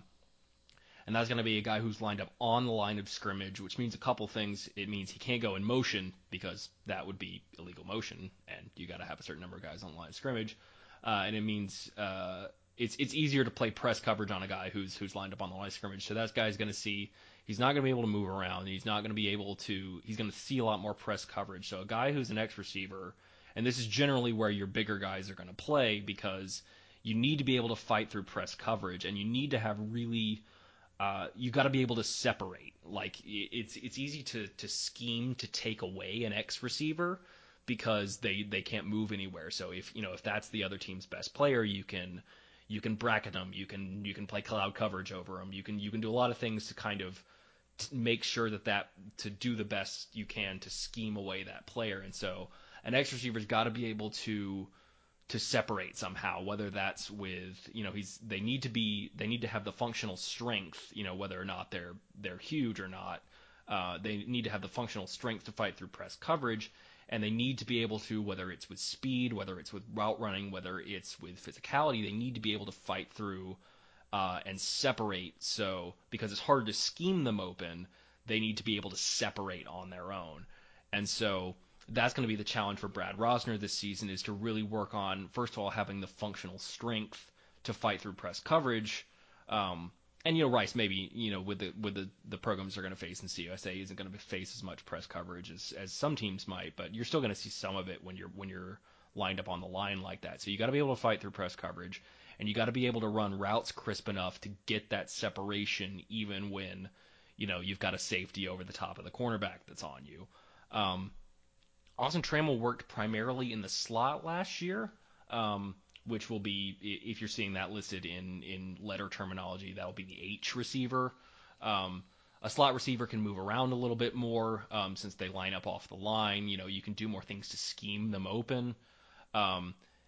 and that's going to be a guy who's lined up on the line of scrimmage, which means a couple things. It means he can't go in motion because that would be illegal motion, and you got to have a certain number of guys on the line of scrimmage. Uh, and it means uh, it's it's easier to play press coverage on a guy who's who's lined up on the line of scrimmage. So that guy's going to see he's not going to be able to move around. He's not going to be able to. He's going to see a lot more press coverage. So a guy who's an X receiver, and this is generally where your bigger guys are going to play because you need to be able to fight through press coverage, and you need to have really Uh, you got to be able to separate. Like it's it's easy to, to scheme to take away an X receiver because they, they can't move anywhere. So if you know if that's the other team's best player, you can you can bracket them. You can you can play cloud coverage over them. You can you can do a lot of things to kind of t- make sure that that to do the best you can to scheme away that player. And so an X receiver's got to be able to to separate somehow, whether that's with, you know, he's they need to be they need to have the functional strength, you know, whether or not they're they're huge or not. Uh, they need to have the functional strength to fight through press coverage, and they need to be able to, whether it's with speed, whether it's with route running, whether it's with physicality, they need to be able to fight through uh, and separate. So because it's hard to scheme them open, they need to be able to separate on their own, and so that's going to be the challenge for Brad Rosner this season is to really work on, first of all, having the functional strength to fight through press coverage. Um, and, you know, Rice maybe, you know, with the with the, the programs they're going to face in C U S A isn't going to face as much press coverage as, as some teams might, but you're still going to see some of it when you're when you're lined up on the line like that. So you got to be able to fight through press coverage, and you got to be able to run routes crisp enough to get that separation even when, you know, you've got a safety over the top of the cornerback that's on you. Um, Austin Trammell worked primarily in the slot last year, um, which will be, if you're seeing that listed in, in letter terminology, that will be the H receiver. Um, a slot receiver can move around a little bit more um, since they line up off the line. You know, you can do more things to scheme them open. Um,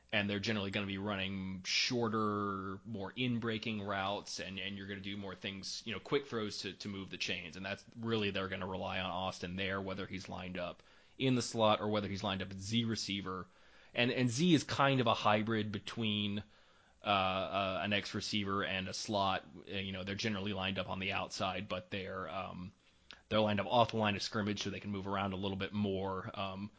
and they're generally going to be running shorter, more in-breaking routes, and, and you're going to do more things, you know, quick throws to, to move the chains, and that's really they're going to rely on Austin there, whether he's lined up in the slot or whether he's lined up at Z receiver, and and Z is kind of a hybrid between uh, uh, an X receiver and a slot. You know, they're generally lined up on the outside, but they're um, they're lined up off the line of scrimmage so they can move around a little bit more. Um,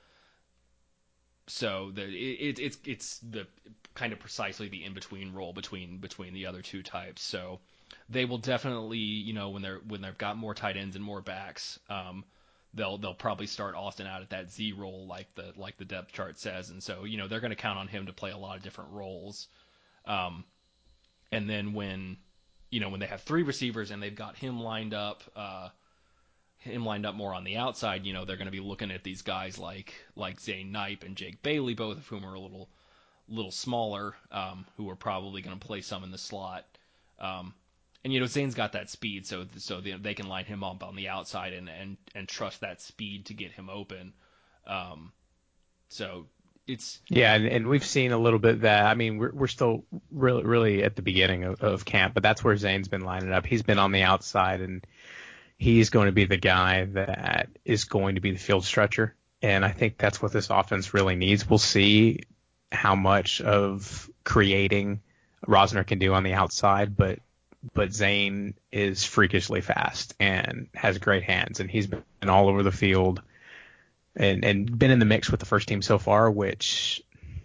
so the it, it's it's the kind of precisely the in between role between between the other two types. So they will definitely, you know, when they're when they've got more tight ends and more backs, um, they'll they'll probably start Austin out at that Z role like the like the depth chart says, and so you know they're going to count on him to play a lot of different roles. Um, and then when you know when they have three receivers and they've got him lined up, uh, him lined up more on the outside, you know they're going to be looking at these guys like like Zane Knipe and Jake Bailey, both of whom are a little little smaller, um, who are probably going to play some in the slot. Um, and you know Zane's got that speed, so so they, they can line him up on the outside and, and, and trust that speed to get him open. Um, so it's
Yeah, and, and we've seen a little bit of that. I mean, we're we're still really really at the beginning of, of camp, but that's where Zane's been lining up. He's been on the outside, and he's going to be the guy that is going to be the field stretcher. And I think that's what this offense really needs. We'll see how much of creating Rosner can do on the outside, but but Zane is freakishly fast and has great hands, and he's been all over the field and, and been in the mix with the first team so far, which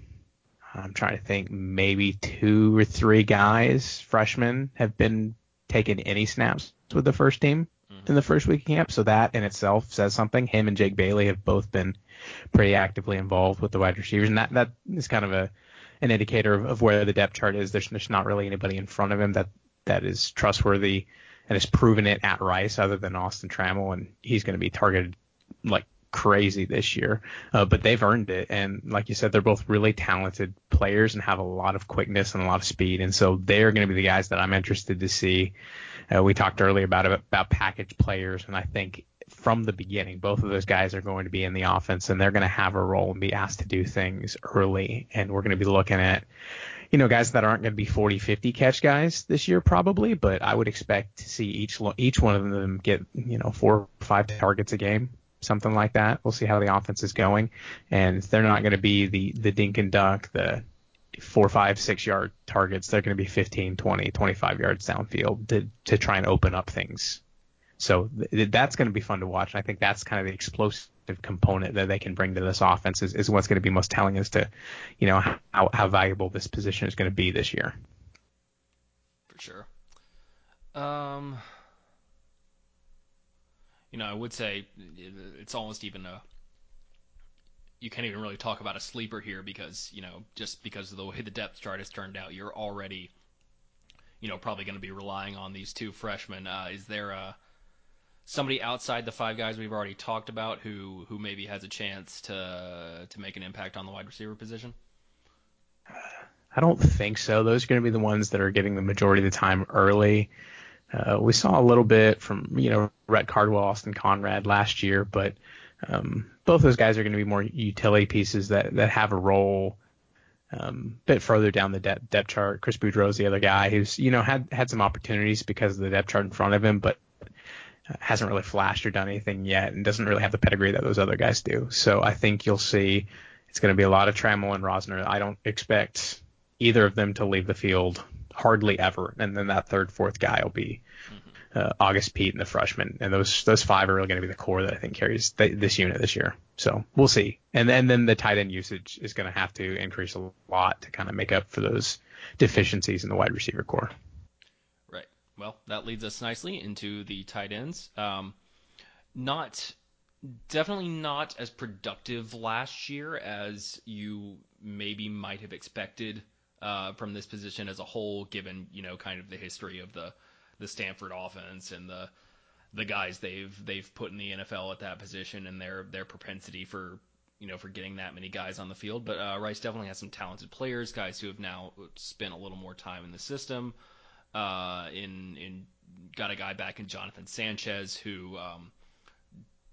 I'm trying to think, maybe two or three guys, freshmen, have been taking any snaps with the first team mm-hmm. in the first week of camp. So that in itself says something. Him and Jake Bailey have both been pretty actively involved with the wide receivers, and that, that is kind of a an indicator of, of where the depth chart is. There's, there's not really anybody in front of him that that is trustworthy and has proven it at Rice other than Austin Trammell, and he's going to be targeted like crazy this year. Uh, but they've earned it, and like you said, they're both really talented players and have a lot of quickness and a lot of speed, and so they're going to be the guys that I'm interested to see. Uh, we talked earlier about about package players, and I think from the beginning, both of those guys are going to be in the offense, and they're going to have a role and be asked to do things early, and we're going to be looking at you know, guys that aren't going to be forty, fifty catch guys this year probably, but I would expect to see each each one of them get, you know, four or five targets a game, something like that. We'll see how the offense is going. And they're not going to be the, the dink and dunk, the four, five, six yard targets. They're going to be fifteen, twenty, twenty-five yards downfield to, to try and open up things. So th- that's going to be fun to watch. And I think that's kind of the explosive component that they can bring to this offense is, is what's going to be most telling as to, you know, how, how valuable this position is going to be this year.
For sure. Um, you know, I would say it's almost even a, you can't even really talk about a sleeper here because, you know, just because of the way the depth chart has turned out, you're already, you know, probably going to be relying on these two freshmen. Uh, is there a, somebody outside the five guys we've already talked about who who maybe has a chance to to make an impact on the wide receiver position?
I don't think so. Those are going to be the ones that are getting the majority of the time early. Uh, we saw a little bit from, you know, Rhett Cardwell, Austin Conrad last year, but um, both those guys are going to be more utility pieces that, that have a role um, a bit further down the depth, depth chart. Chris Boudreaux is the other guy who's, you know, had, had some opportunities because of the depth chart in front of him, but hasn't really flashed or done anything yet and doesn't really have the pedigree that those other guys do. So I think you'll see it's going to be a lot of Trammell and Rosner. I don't expect either of them to leave the field hardly ever. And then that third, fourth guy will be uh, August Pete and the freshman. And those those five are really going to be the core that I think carries th- this unit this year. So we'll see. And, and then the tight end usage is going to have to increase a lot to kind of make up for those deficiencies in the wide receiver core.
Well, that leads us nicely into the tight ends. Um, not definitely not as productive last year as you maybe might have expected uh, from this position as a whole, given you know kind of the history of the the Stanford offense and the the guys they've they've put in the N F L at that position and their their propensity for you know for getting that many guys on the field. But uh, Rice definitely has some talented players, guys who have now spent a little more time in the system. Uh, in in got a guy back in Jonathan Sanchez who um,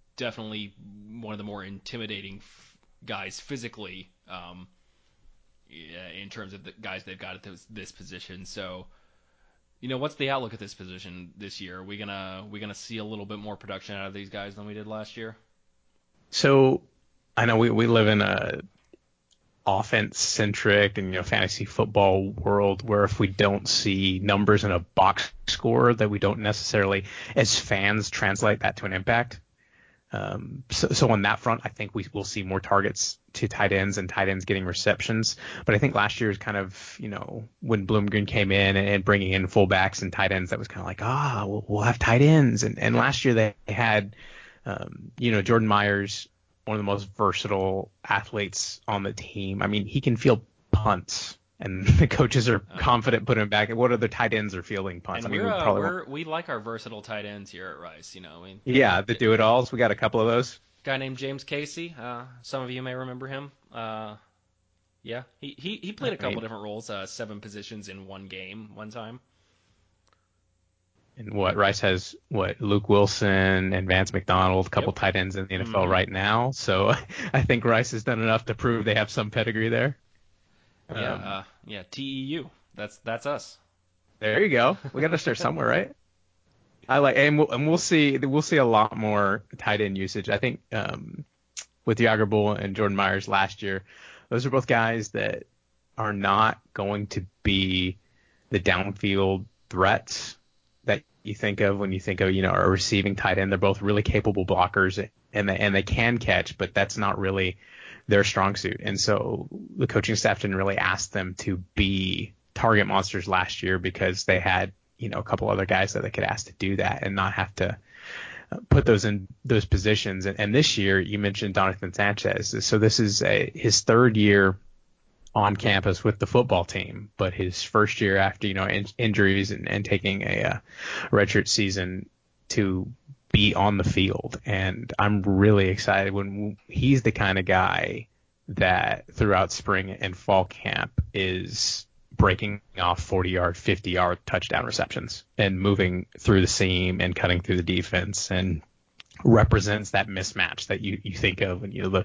definitely one of the more intimidating f- guys physically. Um, yeah, in terms of the guys they've got at this, this position. So, you know, what's the outlook at this position this year? Are we gonna we gonna see a little bit more production out of these guys than we did last year?
So I know we, we live in a offense centric and you know fantasy football world where if we don't see numbers in a box score that we don't necessarily as fans translate that to an impact. Um, so, so on that front, I think we will see more targets to tight ends and tight ends getting receptions. But I think last year is kind of, you know, when Bloomgren came in and bringing in fullbacks and tight ends, that was kind of like, ah, we'll, we'll have tight ends. And, and last year they had, um, you know, Jordan Myers, one of the most versatile athletes on the team. I mean, he can field punts. And the coaches are
Uh,
confident putting him back. And what other tight ends are fielding punts?
and
I mean,
we're
we
uh,
probably won't.
we're we like our versatile tight ends here at Rice. You know, I mean,
Yeah, the
yeah,
do-it-alls. We got a couple of those.
guy named James Casey. Uh, some of you may remember him. Uh, yeah, he, he he
I
played a couple
mean,
different roles, uh, seven positions in one game one time.
and what Rice has, what Luke Wilson and Vance McDonald, a couple
Yep.
tight ends in the N F L
hmm
right now. So I think Rice has done enough to prove they have some pedigree there.
Yeah,
Um,
uh, yeah, T E U. That's that's us.
there you go. We got to start somewhere, right? I like, and we'll, and we'll see. We'll see a lot more tight end usage. I think um, with Yager Bull and Jordan Myers last year, those are both guys that are not going to be the downfield threats that you think of when you think of, you know, a receiving tight end. They're both really capable blockers and they, and they can catch, but that's not really their strong suit. And so the coaching staff didn't really ask them to be target monsters last year because they had, you know, a couple other guys that they could ask to do that and not have to put those in those positions. And, and this year you mentioned Donathan Sanchez. So this is a, his third year on campus with the football team, but his first year after, you know, in, injuries and, and taking a uh, redshirt season to be on the field. And I'm really excited when he's the kind of guy that throughout spring and fall camp is breaking off forty yard, fifty yard touchdown receptions and moving through the seam and cutting through the defense and represents that mismatch that you, you think of when you know the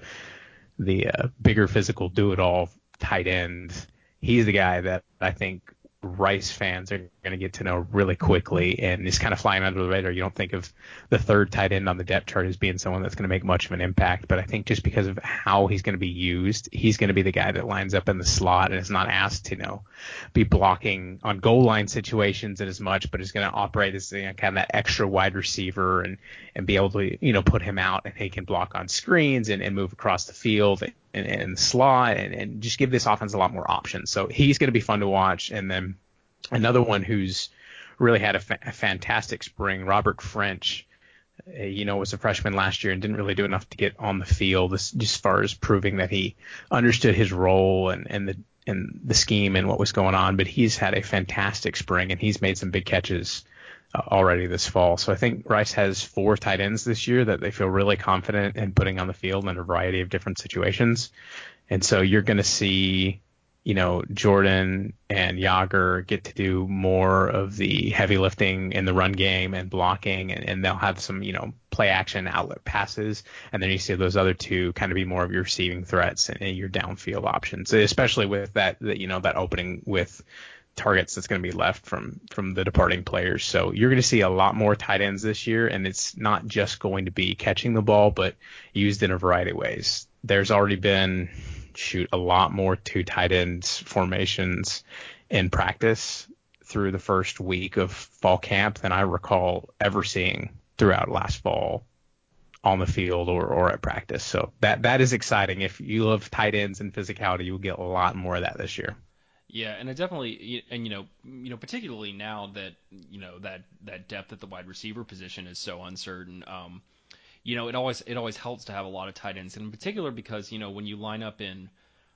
the uh, bigger physical do it all tight end. He's the guy that I think Rice fans are going to get to know really quickly and is kind of flying under the radar. You don't think of the third tight end on the depth chart as being someone that's going to make much of an impact, but I think just because of how he's going to be used, he's going to be the guy that lines up in the slot and is not asked to, you know, be blocking on goal line situations and as much, but is going to operate as, you know, kind of that extra wide receiver and, and be able to, you know, put him out and he can block on screens and, and move across the field and, and slot and, and just give this offense a lot more options. So he's going to be fun to watch. And then another one who's really had a, fa- a fantastic spring, Robert French, uh, you know, was a freshman last year and didn't really do enough to get on the field as, just as far as proving that he understood his role and, and the and the scheme and what was going on. But he's had a fantastic spring and he's made some big catches uh, already this fall. So I think Rice has four tight ends this year that they feel really confident in putting on the field in a variety of different situations. And so you're going to see, you know, Jordan and Yager get to do more of the heavy lifting in the run game and blocking, and, and they'll have some, you know, play action outlet passes. And then you see those other two kind of be more of your receiving threats and, and your downfield options, especially with that, that, you know, that opening with targets that's going to be left from from the departing players. So you're going to see a lot more tight ends this year, and it's not just going to be catching the ball, but used in a variety of ways. There's already been shoot a lot more two tight ends formations in practice through the first week of fall camp than I recall ever seeing throughout last fall on the field or, or at practice. So that that is exciting. If you love tight ends and physicality, you'll get a lot more of that this year.
Yeah, and it definitely, and you know, you know, particularly now that you know that that depth at the wide receiver position is so uncertain. Um, you know, it always it always helps to have a lot of tight ends, and in particular because you know when you line up in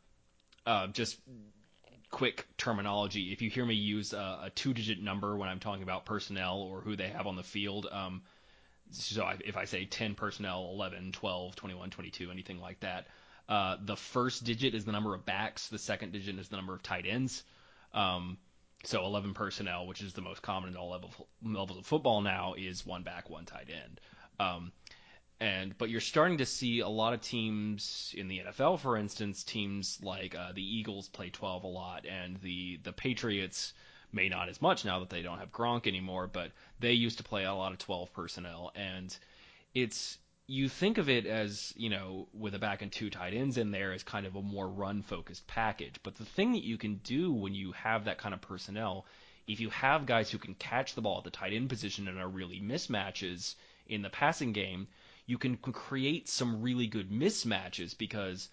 uh, just quick terminology, if you hear me use a, a two-digit number when I'm talking about personnel or who they have on the field, um, so I, if I say ten personnel, eleven, twelve, twenty-one, twenty-two, anything like that. Uh, the first digit is the number of backs. The second digit is the number of tight ends. Um, so eleven personnel, which is the most common in all level, levels of football now, is one back, one tight end. Um, And but you're starting to see a lot of teams in the N F L, for instance, teams like uh, the Eagles play twelve a lot, and the the Patriots may not as much now that they don't have Gronk anymore, but they used to play a lot of twelve personnel, and it's you think of it as, you know, with a back and two tight ends in there as kind of a more run focused package. But the thing that you can do when you have that kind of personnel, if you have guys who can catch the ball at the tight end position and are really mismatches in the passing game, you can create some really good mismatches because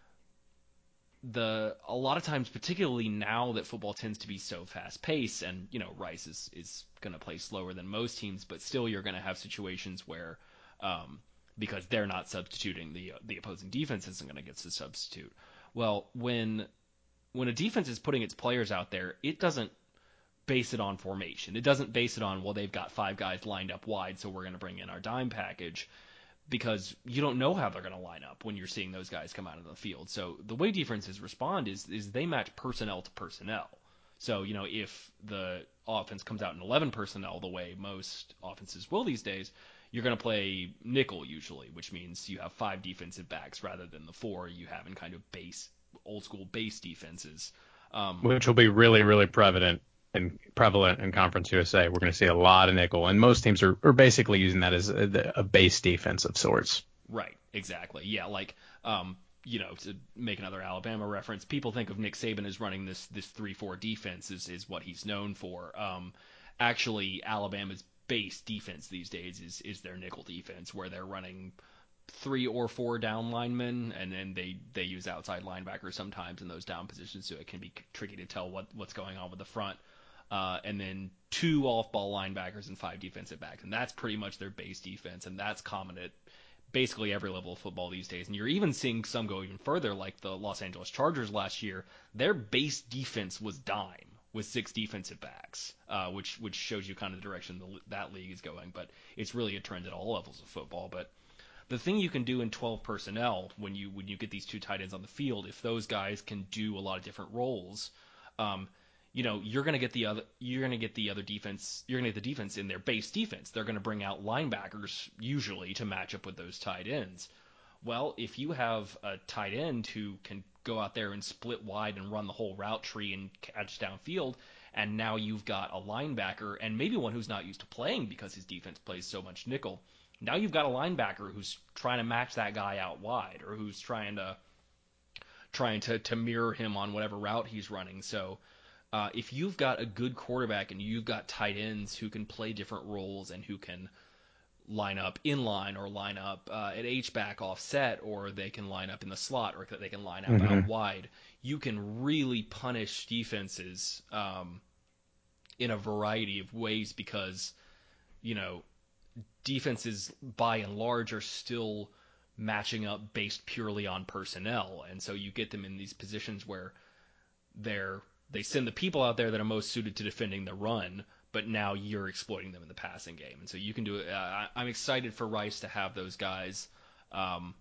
the a lot of times, particularly now that football tends to be so fast paced, and you know Rice is is going to play slower than most teams, but still you're going to have situations where um, because they're not substituting, the the opposing defense isn't going to get to substitute. Well, when when a defense is putting its players out there, it doesn't base it on formation. It doesn't base it on, well, they've got five guys lined up wide, so we're going to bring in our dime package, because you don't know how they're going to line up when you're seeing those guys come out of the field. So the way defenses respond is is they match personnel to personnel. So, you know, if the offense comes out in eleven personnel the way most offenses will these days, you're going to play nickel usually, which means you have five defensive backs rather than the four you have in kind of base, old school base defenses. Um,
Which will be really, really prevalent and prevalent in Conference U S A. We're going to see a lot of nickel, and most teams are, are basically using that as a, a base defense of sorts.
Right, exactly. Yeah, like, um, you know, to make another Alabama reference, people think of Nick Saban as running this this three four defense is, is what he's known for. Um, actually, Alabama's base defense these days is is their nickel defense, where they're running three or four down linemen, and then they they use outside linebackers sometimes in those down positions, so it can be tricky to tell what what's going on with the front. Uh, and then two off-ball linebackers and five defensive backs, and that's pretty much their base defense, and that's common at basically every level of football these days. And you're even seeing some go even further, like the Los Angeles Chargers last year. Their base defense was dime with six defensive backs, uh, which which shows you kind of the direction the, that league is going. But it's really a trend at all levels of football. But the thing you can do in twelve personnel when you when you get these two tight ends on the field, if those guys can do a lot of different roles, um, you know, you're going to get the other you're going to get the other defense you're going to get the defense in their base defense. They're going to bring out linebackers usually to match up with those tight ends. Well, if you have a tight end who can go out there and split wide and run the whole route tree and catch downfield, and now you've got a linebacker and maybe one who's not used to playing because his defense plays so much nickel. Now you've got a linebacker who's trying to match that guy out wide, or who's trying to trying to, to mirror him on whatever route he's running. So uh, if you've got a good quarterback and you've got tight ends who can play different roles and who can line up in line or line up uh, at H-back offset, or they can line up in the slot, or they can line up
Mm-hmm.
out wide, you can really punish defenses um, in a variety of ways, because, you know, defenses by and large are still matching up based purely on personnel, and so you get them in these positions where they're they send the people out there that are most suited to defending the run, but now you're exploiting them in the passing game, and so you can do it. Uh, I'm excited for Rice to have those guys, um,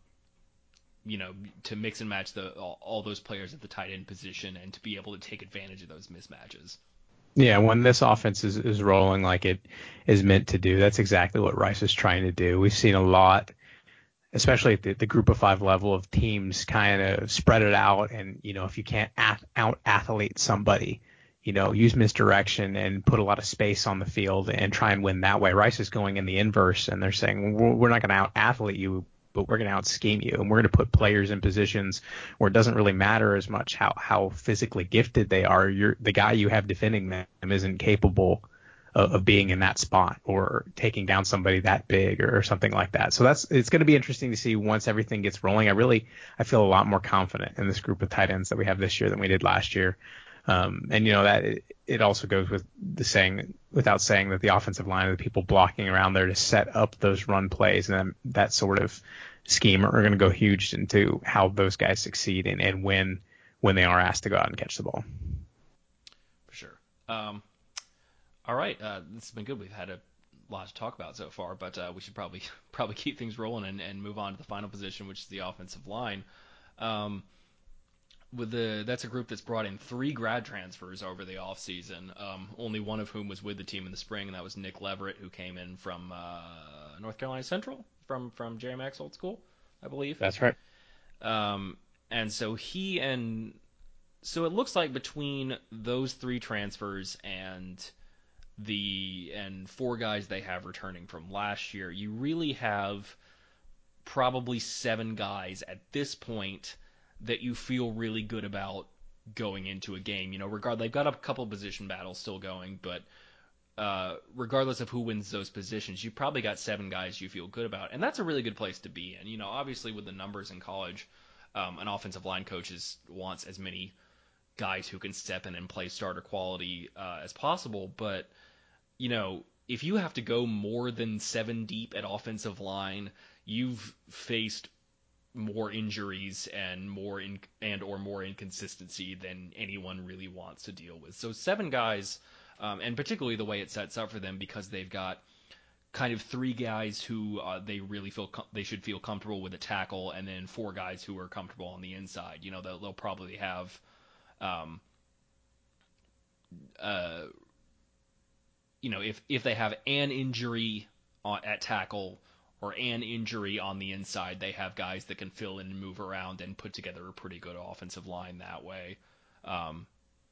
you know, to mix and match the all, all those players at the tight end position, and to be able to take advantage of those mismatches.
Yeah, when this offense is, is rolling like it is meant to do, that's exactly what Rice is trying to do. We've seen a lot, especially at the, the group of five level, of teams kind of spread it out. And, you know, if you can't at, out athlete somebody, you know, use misdirection and put a lot of space on the field and try and win that way. Rice is going in the inverse, and they're saying, we're, we're not going to out athlete you, but we're going to out scheme you, and we're going to put players in positions where it doesn't really matter as much how, how physically gifted they are. You're the guy you have defending them isn't capable of, of being in that spot or taking down somebody that big or, or something like that. So that's it's going to be interesting to see once everything gets rolling. I really I feel a lot more confident in this group of tight ends that we have this year than we did last year. Um, and you know that it, it also goes with the saying, without saying, that the offensive line are the people blocking around there to set up those run plays, and then that sort of scheme are going to go huge into how those guys succeed and, and win when they are asked to go out and catch the ball.
For sure. Um, all right, uh, this has been good. We've had a lot to talk about so far, but uh, we should probably probably keep things rolling and, and move on to the final position, which is the offensive line. Um, with the that's a group that's brought in three grad transfers over the offseason, um, only one of whom was with the team in the spring, and that was Nick Leverett, who came in from uh, North Carolina Central, from from Jerry Mack's old school, I believe.
That's right.
Um, and so he and so it looks like between those three transfers and the and four guys they have returning from last year, you really have probably seven guys at this point that you feel really good about going into a game. You know, regard they've got a couple position battles still going, but uh, regardless of who wins those positions, you've probably got seven guys you feel good about, and that's a really good place to be in. You know, obviously with the numbers in college, um, an offensive line coach is, wants as many guys who can step in and play starter quality uh, as possible, but you know, if you have to go more than seven deep at offensive line, you've faced more injuries and more in, and or more inconsistency than anyone really wants to deal with. So seven guys, um, and particularly the way it sets up for them because they've got kind of three guys who uh, they really feel com- they should feel comfortable with a tackle, and then four guys who are comfortable on the inside. You know, they'll, they'll probably have. Um, uh, you know, if if they have an injury on, at tackle or an injury on the inside, they have guys that can fill in and move around and put together a pretty good offensive line that way. Um,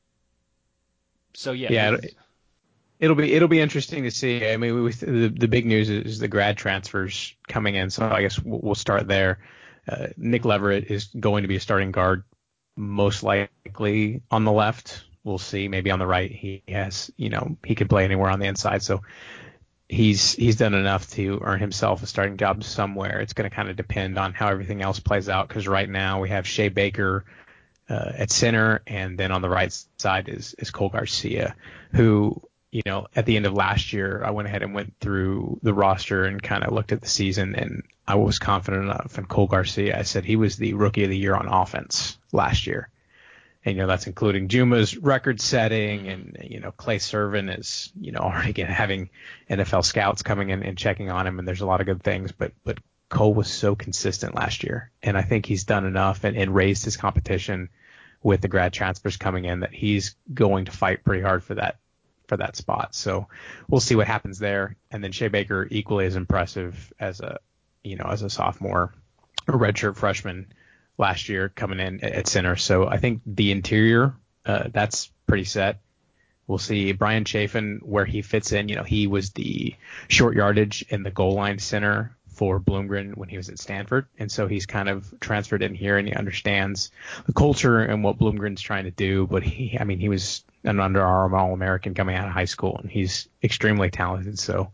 so yeah,
Yeah,
it,
it'll be it'll be interesting to see. I mean, we, the the big news is the grad transfers coming in, so I guess we'll, we'll start there. Uh, Nick Leverett is going to be a starting guard, most likely on the left. We'll see. Maybe on the right, he has, you know, he can play anywhere on the inside. So he's he's done enough to earn himself a starting job somewhere. It's going to kind of depend on how everything else plays out, because right now we have Shea Baker uh, at center, and then on the right side is is Cole Garcia, who, you know, at the end of last year, I went ahead and went through the roster and kind of looked at the season, and I was confident enough in Cole Garcia. I said he was the rookie of the year on offense last year. And, you know, that's including Juma's record setting, and, you know, Clay Servin is, you know, already having N F L scouts coming in and checking on him, and there's a lot of good things. But but Cole was so consistent last year, and I think he's done enough and, and raised his competition with the grad transfers coming in that he's going to fight pretty hard for that for that spot. So we'll see what happens there. And then Shea Baker, equally as impressive as a, you know, as a sophomore, a redshirt freshman last year coming in at center. So I think the interior, uh, that's pretty set. We'll see Brian Chafin, where he fits in. You know, he was the short yardage in the goal line center for Bloomgren when he was at Stanford. And so he's kind of transferred in here, and he understands the culture and what Bloomgren's trying to do. But he, I mean, he was an Under Armour All-American coming out of high school, and he's extremely talented. So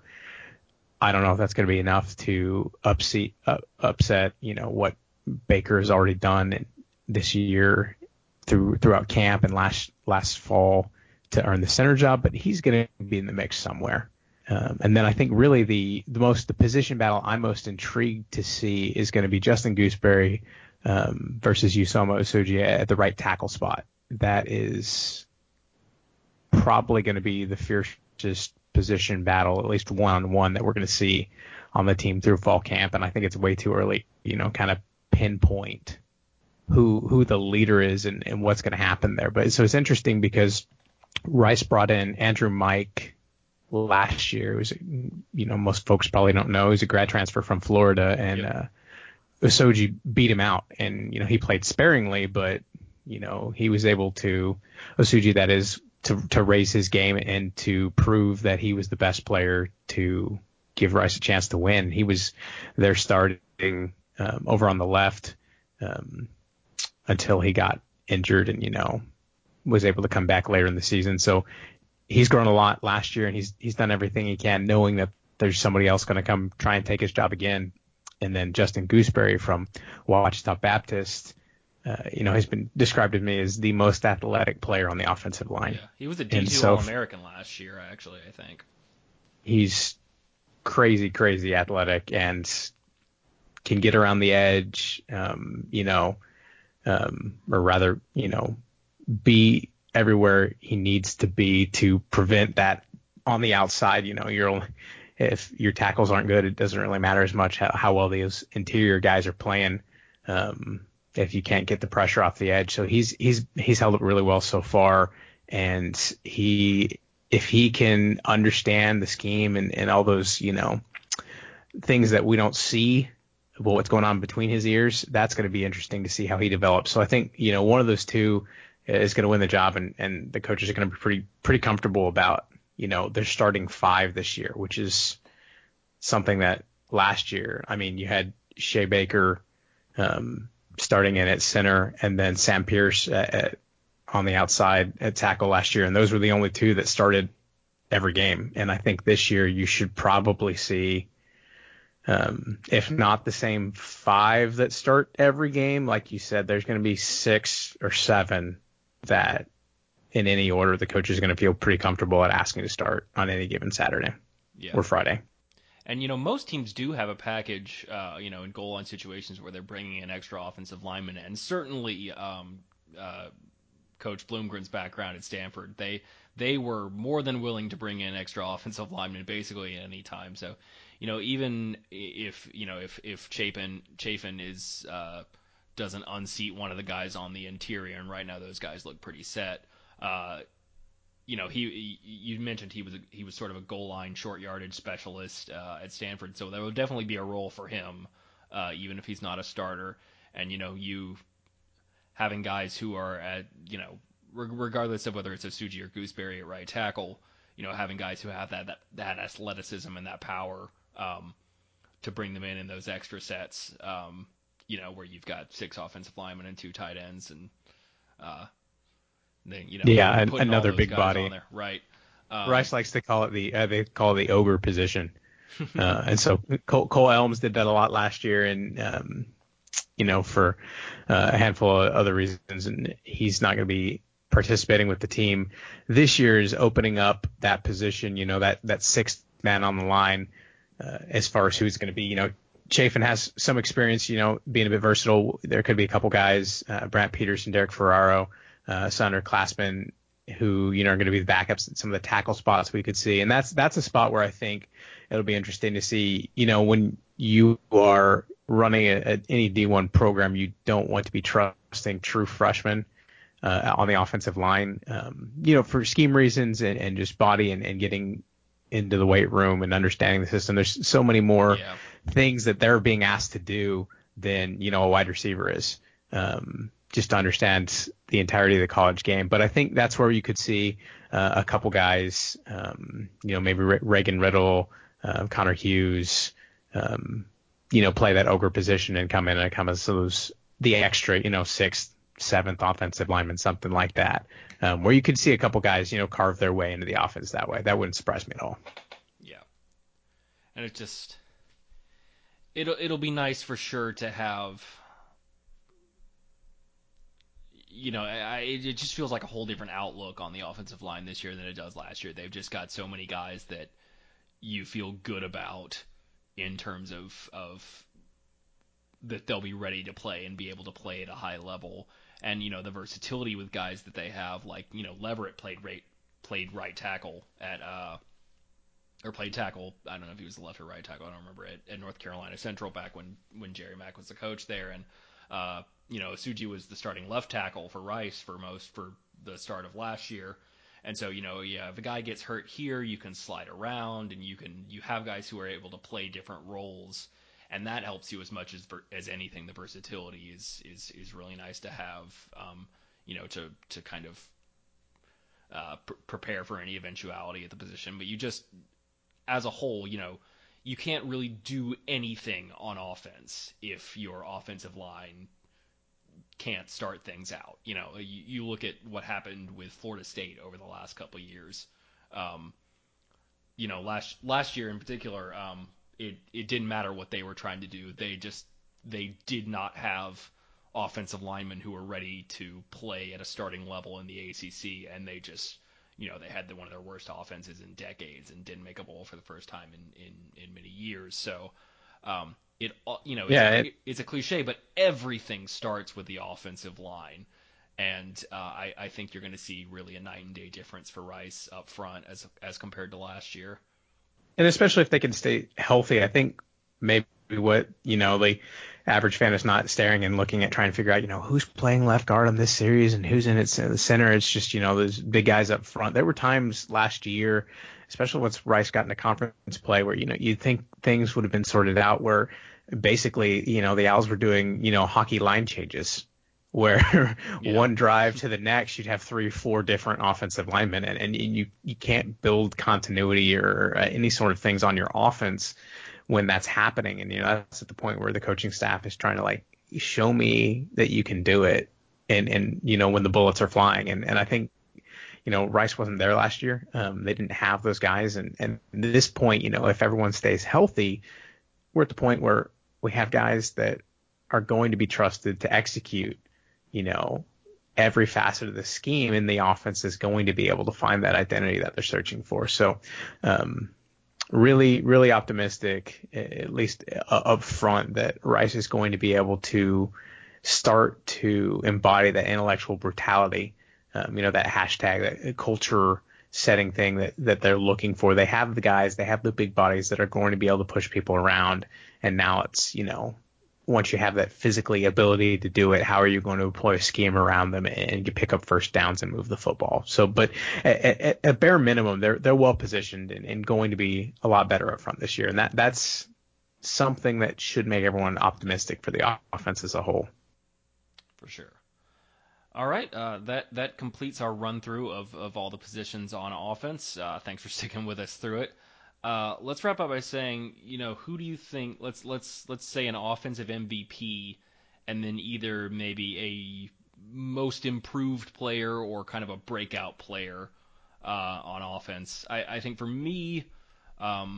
I don't know if that's going to be enough to upset, uh, upset, you know, what Baker has already done this year through throughout camp and last last fall to earn the center job, but he's going to be in the mix somewhere. Um, and then I think really the the most the position battle I'm most intrigued to see is going to be Justin Gooseberry um, versus Usoma Osuji at the right tackle spot. That is probably going to be the fiercest position battle, at least one on one, that we're going to see on the team through fall camp. And I think it's way too early, you know, kind of pinpoint who who the leader is and, and what's going to happen there. But so it's interesting because Rice brought in Andrew Mike last year. It was, you know, most folks probably don't know, he's a grad transfer from Florida, and yep. uh, Osuji beat him out, and, you know, he played sparingly, but, you know, he was able to, Osuji that is, to to raise his game and to prove that he was the best player to give Rice a chance to win. He was there starting Um, over on the left um, until he got injured and, you know, was able to come back later in the season. So he's grown a lot last year, and he's he's done everything he can, knowing that there's somebody else going to come try and take his job again. And then Justin Gooseberry from Ouachita Baptist, uh, you know, has been described to me as the most athletic player on the offensive line.
Yeah, he was a D two
so
All-American last year, actually, I think.
He's crazy, crazy athletic and can get around the edge, um, you know, um, or rather, you know, be everywhere he needs to be to prevent that on the outside. You know, you're only, if your tackles aren't good, it doesn't really matter as much how, how well these interior guys are playing. Um, if you can't get the pressure off the edge. So he's he's he's held up really well so far, and he if he can understand the scheme and, and all those, you know, things that we don't see, well, what's going on between his ears, that's going to be interesting to see how he develops. So I think, you know, one of those two is going to win the job, and, and the coaches are going to be pretty pretty comfortable about, you know, they're starting five this year, which is something that last year, I mean, you had Shea Baker um, starting in at center, and then Sam Pierce at, at, on the outside at tackle last year, and those were the only two that started every game. And I think this year you should probably see, um, if not the same five that start every game, like you said, there's going to be six or seven that in any order the coach is going to feel pretty comfortable at asking to start on any given Saturday
Yeah.
or Friday.
And, you know, most teams do have a package, uh, you know, in goal line situations where they're bringing in extra offensive linemen. And certainly um, uh, Coach Bloomgren's background at Stanford, they they were more than willing to bring in extra offensive linemen basically at any time. So, you know, even if, you know, if, if Chapin, Chafin is uh, doesn't unseat one of the guys on the interior, and right now those guys look pretty set, uh, you know, he, he you mentioned he was a, he was sort of a goal line short yardage specialist uh, at Stanford, so there will definitely be a role for him, uh, even if he's not a starter. And you know, you having guys who are at, you know, regardless of whether it's Osuji or Gooseberry at right tackle, you know, having guys who have that that, that athleticism and that power um, to bring them in in those extra sets, um, you know, where you've got six offensive linemen and two tight ends, and uh, they, you know,
Yeah,
put,
an,
putting all
another
those
big
guys
body.
on there, right? Um,
Rice likes to call it the uh, they call it the ogre position, uh, and so Cole, Cole Elms did that a lot last year, and um, you know, for uh, a handful of other reasons, and he's not going to be participating with the team this year. Is opening up that position, you know, that that sixth man on the line, uh, as far as who's going to be, you know. Chafin has some experience, you know, being a bit versatile. There could be a couple guys, uh, Brant Peterson, Derek Ferraro, uh, Sander Klassman, who, you know, are going to be the backups at some of the tackle spots we could see. And that's that's a spot where I think it'll be interesting to see, you know, when you are running a, a, any D one program, you don't want to be trusting true freshmen uh, on the offensive line, um, you know, for scheme reasons and, and just body and, and getting into the weight room and understanding the system. There's so many more
yeah.
things that they're being asked to do than, you know, a wide receiver is, um, just to understand the entirety of the college game. But I think that's where you could see uh, a couple guys, um, you know, maybe Re- Reagan Riddle, uh, Connor Hughes, um, you know, play that ogre position and come in and come as those, the extra, you know, sixth, seventh offensive lineman, something like that, um, where you could see a couple guys, you know, carve their way into the offense that way. That wouldn't surprise me at all.
Yeah. And it just it'll it'll be nice for sure to have, you know, I, it just feels like a whole different outlook on the offensive line this year than it does last year. They've just got so many guys that you feel good about in terms of of that they'll be ready to play and be able to play at a high level. And you know, the versatility with guys that they have, like, you know, Leverett played right played right tackle at uh or played tackle. I don't know if he was the left or right tackle. I don't remember it at North Carolina Central back when when Jerry Mack was the coach there. And uh, you know, Suji was the starting left tackle for Rice for most for the start of last year. And so, you know, yeah, if a guy gets hurt here, you can slide around, and you can you have guys who are able to play different roles, and that helps you as much as as anything. The versatility is is is really nice to have, um, you know, to to kind of uh, pr- prepare for any eventuality at the position. But you just, as a whole, you know, you can't really do anything on offense if your offensive line can't start things out. You know, you, you look at what happened with Florida State over the last couple of years. Um, you know, last last year in particular, um, it it didn't matter what they were trying to do. They just they did not have offensive linemen who were ready to play at a starting level in the A C C, and they just, you know, they had the, one of their worst offenses in decades and didn't make a bowl for the first time in in, in many years. So, um, it you know it's
Yeah,
a
it,
it's a cliche, but everything starts with the offensive line. And uh, I, I think you're going to see really a night and day difference for Rice up front as as compared to last year.
and especially if they can stay healthy, I think maybe what, you know, the average fan is not staring and looking at trying to figure out, you know, who's playing left guard on this series and who's in its in the center. It's just, you know, those big guys up front. There were times last year, especially once Rice got into conference play, where, you know, you'd think things would have been sorted out, where basically, you know, the Owls were doing, you know, hockey line changes, where
Yeah.
one drive to the next, you'd have three, four different offensive linemen, and, and you, you can't build continuity or uh, any sort of things on your offense when that's happening. And, you know, that's at the point where the coaching staff is trying to, like, show me that you can do it. And, and, you know, when the bullets are flying. And, and I think, you know, Rice wasn't there last year. Um, they didn't have those guys. And, and at this point, you know, if everyone stays healthy, we're at the point where we have guys that are going to be trusted to execute, you know, every facet of the scheme, and the offense is going to be able to find that identity that they're searching for. So, um, really, really optimistic, at least up front, that Rice is going to be able to start to embody that intellectual brutality, um, you know, that hashtag, that culture setting thing that, that they're looking for. They have the guys, they have the big bodies that are going to be able to push people around. And now it's, you know, once you have that physically ability to do it, how are you going to employ a scheme around them and pick up first downs and move the football? So, but at, at, at bare minimum, they're they're well positioned and, and going to be a lot better up front this year, and that that's something that should make everyone optimistic for the offense as a whole.
For sure. All right, uh, that that completes our run through of, of all the positions on offense. Uh, thanks for sticking with us through it. Uh, let's wrap up by saying, you know, who do you think? Let's let's let's say an offensive M V P, and then either maybe a most improved player or kind of a breakout player uh, on offense. I, I think for me, um,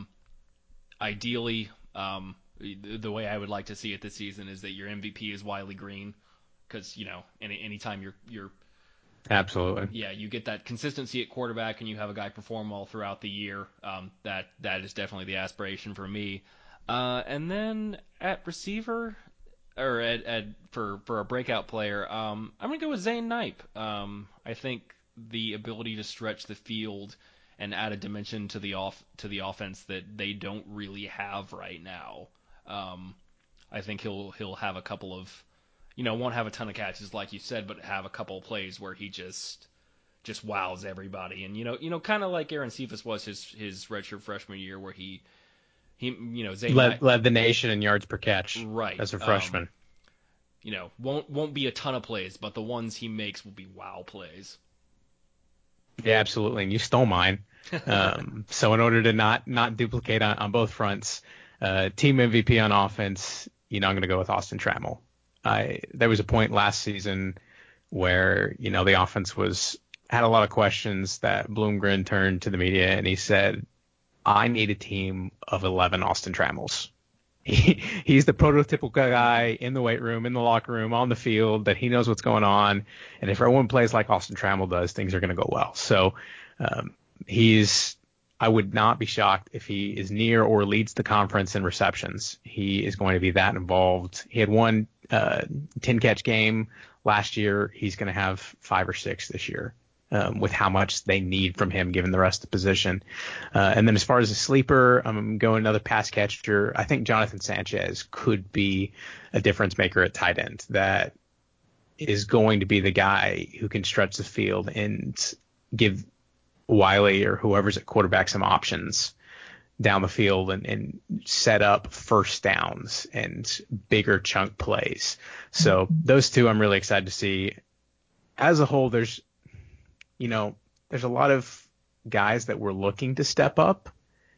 ideally, um, the, the way I would like to see it this season is that your M V P is Wiley Green, because you know, any anytime you're you're
Absolutely.
yeah, you get that consistency at quarterback and you have a guy perform well throughout the year. Um, that that is definitely the aspiration for me. Uh, and then at receiver, or at, at for for a breakout player, um, I'm gonna go with Zane Knipe. Um, I think the ability to stretch the field and add a dimension to the off to the offense that they don't really have right now. Um, I think he'll he'll have a couple of, you know, won't have a ton of catches like you said, but have a couple of plays where he just just wows everybody. And you know, you know, kind of like Aaron Cephas was his his redshirt freshman year, where he he you know Zane
Led
Knight,
led the nation in yards per catch
right,
as a
um,
freshman.
you know, won't won't be a ton of plays, but the ones he makes will be wow plays.
Yeah, absolutely. And you stole mine. Um, so in order to not not duplicate on, on both fronts, uh, team M V P on offense, you know, I'm going to go with Austin Trammell. I there was a point last season where, you know, the offense was had a lot of questions that Bloomgren turned to the media and he said, I need a team of eleven Austin Trammells. He, he's the prototypical guy in the weight room, in the locker room, on the field, that he knows what's going on. And if everyone plays like Austin Trammell does, things are going to go well. So um, he's, I would not be shocked if he is near or leads the conference in receptions. He is going to be that involved. He had one uh, ten catch game last year. He's going to have five or six this year. Um, with how much they need from him given the rest of the position. Uh, and then as far as a sleeper, I'm going another pass catcher. I think Jonathan Sanchez could be a difference maker at tight end that is going to be the guy who can stretch the field and give Wiley or whoever's at quarterback some options down the field and, and set up first downs and bigger chunk plays. So those two I'm really excited to see. As a whole, there's you know, there's a lot of guys that we're looking to step up,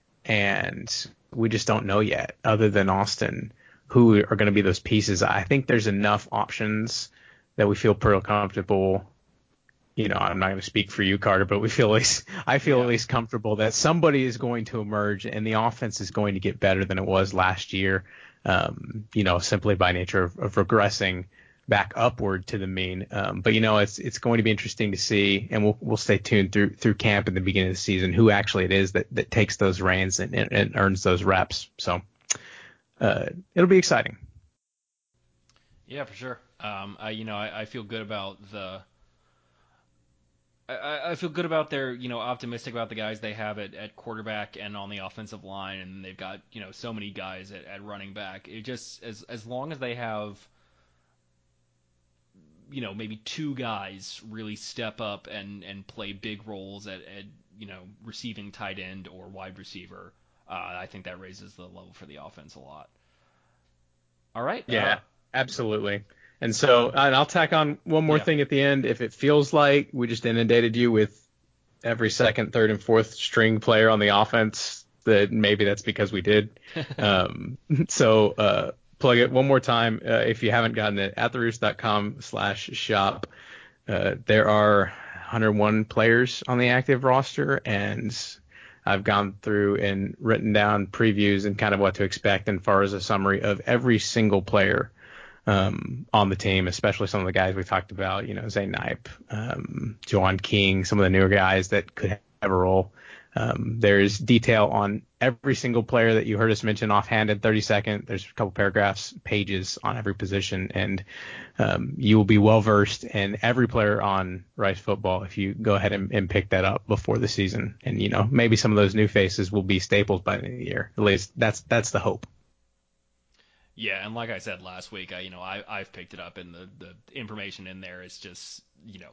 and we just don't know yet, other than Austin, who are going to be those pieces. I think there's enough options that we feel pretty comfortable. You know, I'm not going to speak for you, Carter, but we feel at least, I feel
Yeah.
at least comfortable that somebody is going to emerge and the offense is going to get better than it was last year. Um, you know, simply by nature of, of regressing back upward to the mean. Um, but you know, it's it's going to be interesting to see, and we'll we'll stay tuned through through camp in the beginning of the season who actually it is that, that takes those reins and, and, and earns those reps. So uh, it'll be exciting.
Yeah, for sure. Um, I you know I, I feel good about the I, I feel good about their, you know, optimistic about the guys they have at, at quarterback and on the offensive line, and they've got, you know, so many guys at, at running back. It just as as long as they have, you know, maybe two guys really step up and and play big roles at, at you know, receiving tight end or wide receiver, uh, I think that raises the level for the offense a lot. All right. Uh,
Yeah, absolutely. And so, and I'll tack on one more
yeah.
thing at the end. If it feels like we just inundated you with every second, third, and fourth string player on the offense, that maybe that's because we did. Um, so uh, plug it one more time. Uh, if you haven't gotten it, at the roost dot com slash shop. Uh, there are one hundred one players on the active roster, and I've gone through and written down previews and kind of what to expect as far as a summary of every single player um, on the team, especially some of the guys we talked about, you know, Zay Knipe, um, Juwan King, some of the newer guys that could have a role. Um, there's detail on every single player that you heard us mention offhand in thirty seconds. There's a couple paragraphs, pages on every position, and um, you will be well versed in every player on Rice football if you go ahead and, and pick that up before the season. And, you know, maybe some of those new faces will be staples by the end of the year. At least that's that's the hope.
Yeah, and like I said last week, I you know I I've picked it up, and the the information in there is just, you know,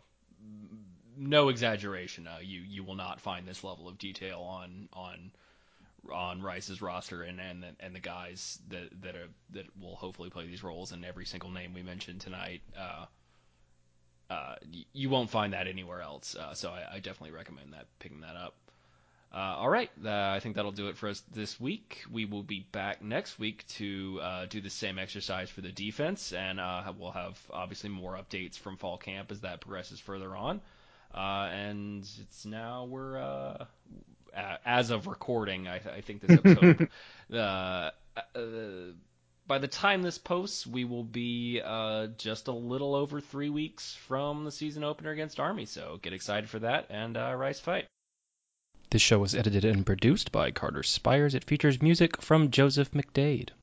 no exaggeration. Uh, you you will not find this level of detail on on on Rice's roster and and and the guys that that are that will hopefully play these roles, and every single name we mentioned tonight. Uh, uh, you won't find that anywhere else. Uh, so I, I definitely recommend that picking that up. Uh, all right, uh, I think that'll do it for us this week. We will be back next week to uh, do the same exercise for the defense, and uh, we'll have obviously more updates from fall camp as that progresses further on. Uh, and it's now we're uh, as of recording. I, I think this episode. uh, uh, by the time this posts, we will be uh, just a little over three weeks from the season opener against Army. So get excited for that, and uh, Rice fight. This show was edited and produced by Carter Spires. It features music from Joseph McDade.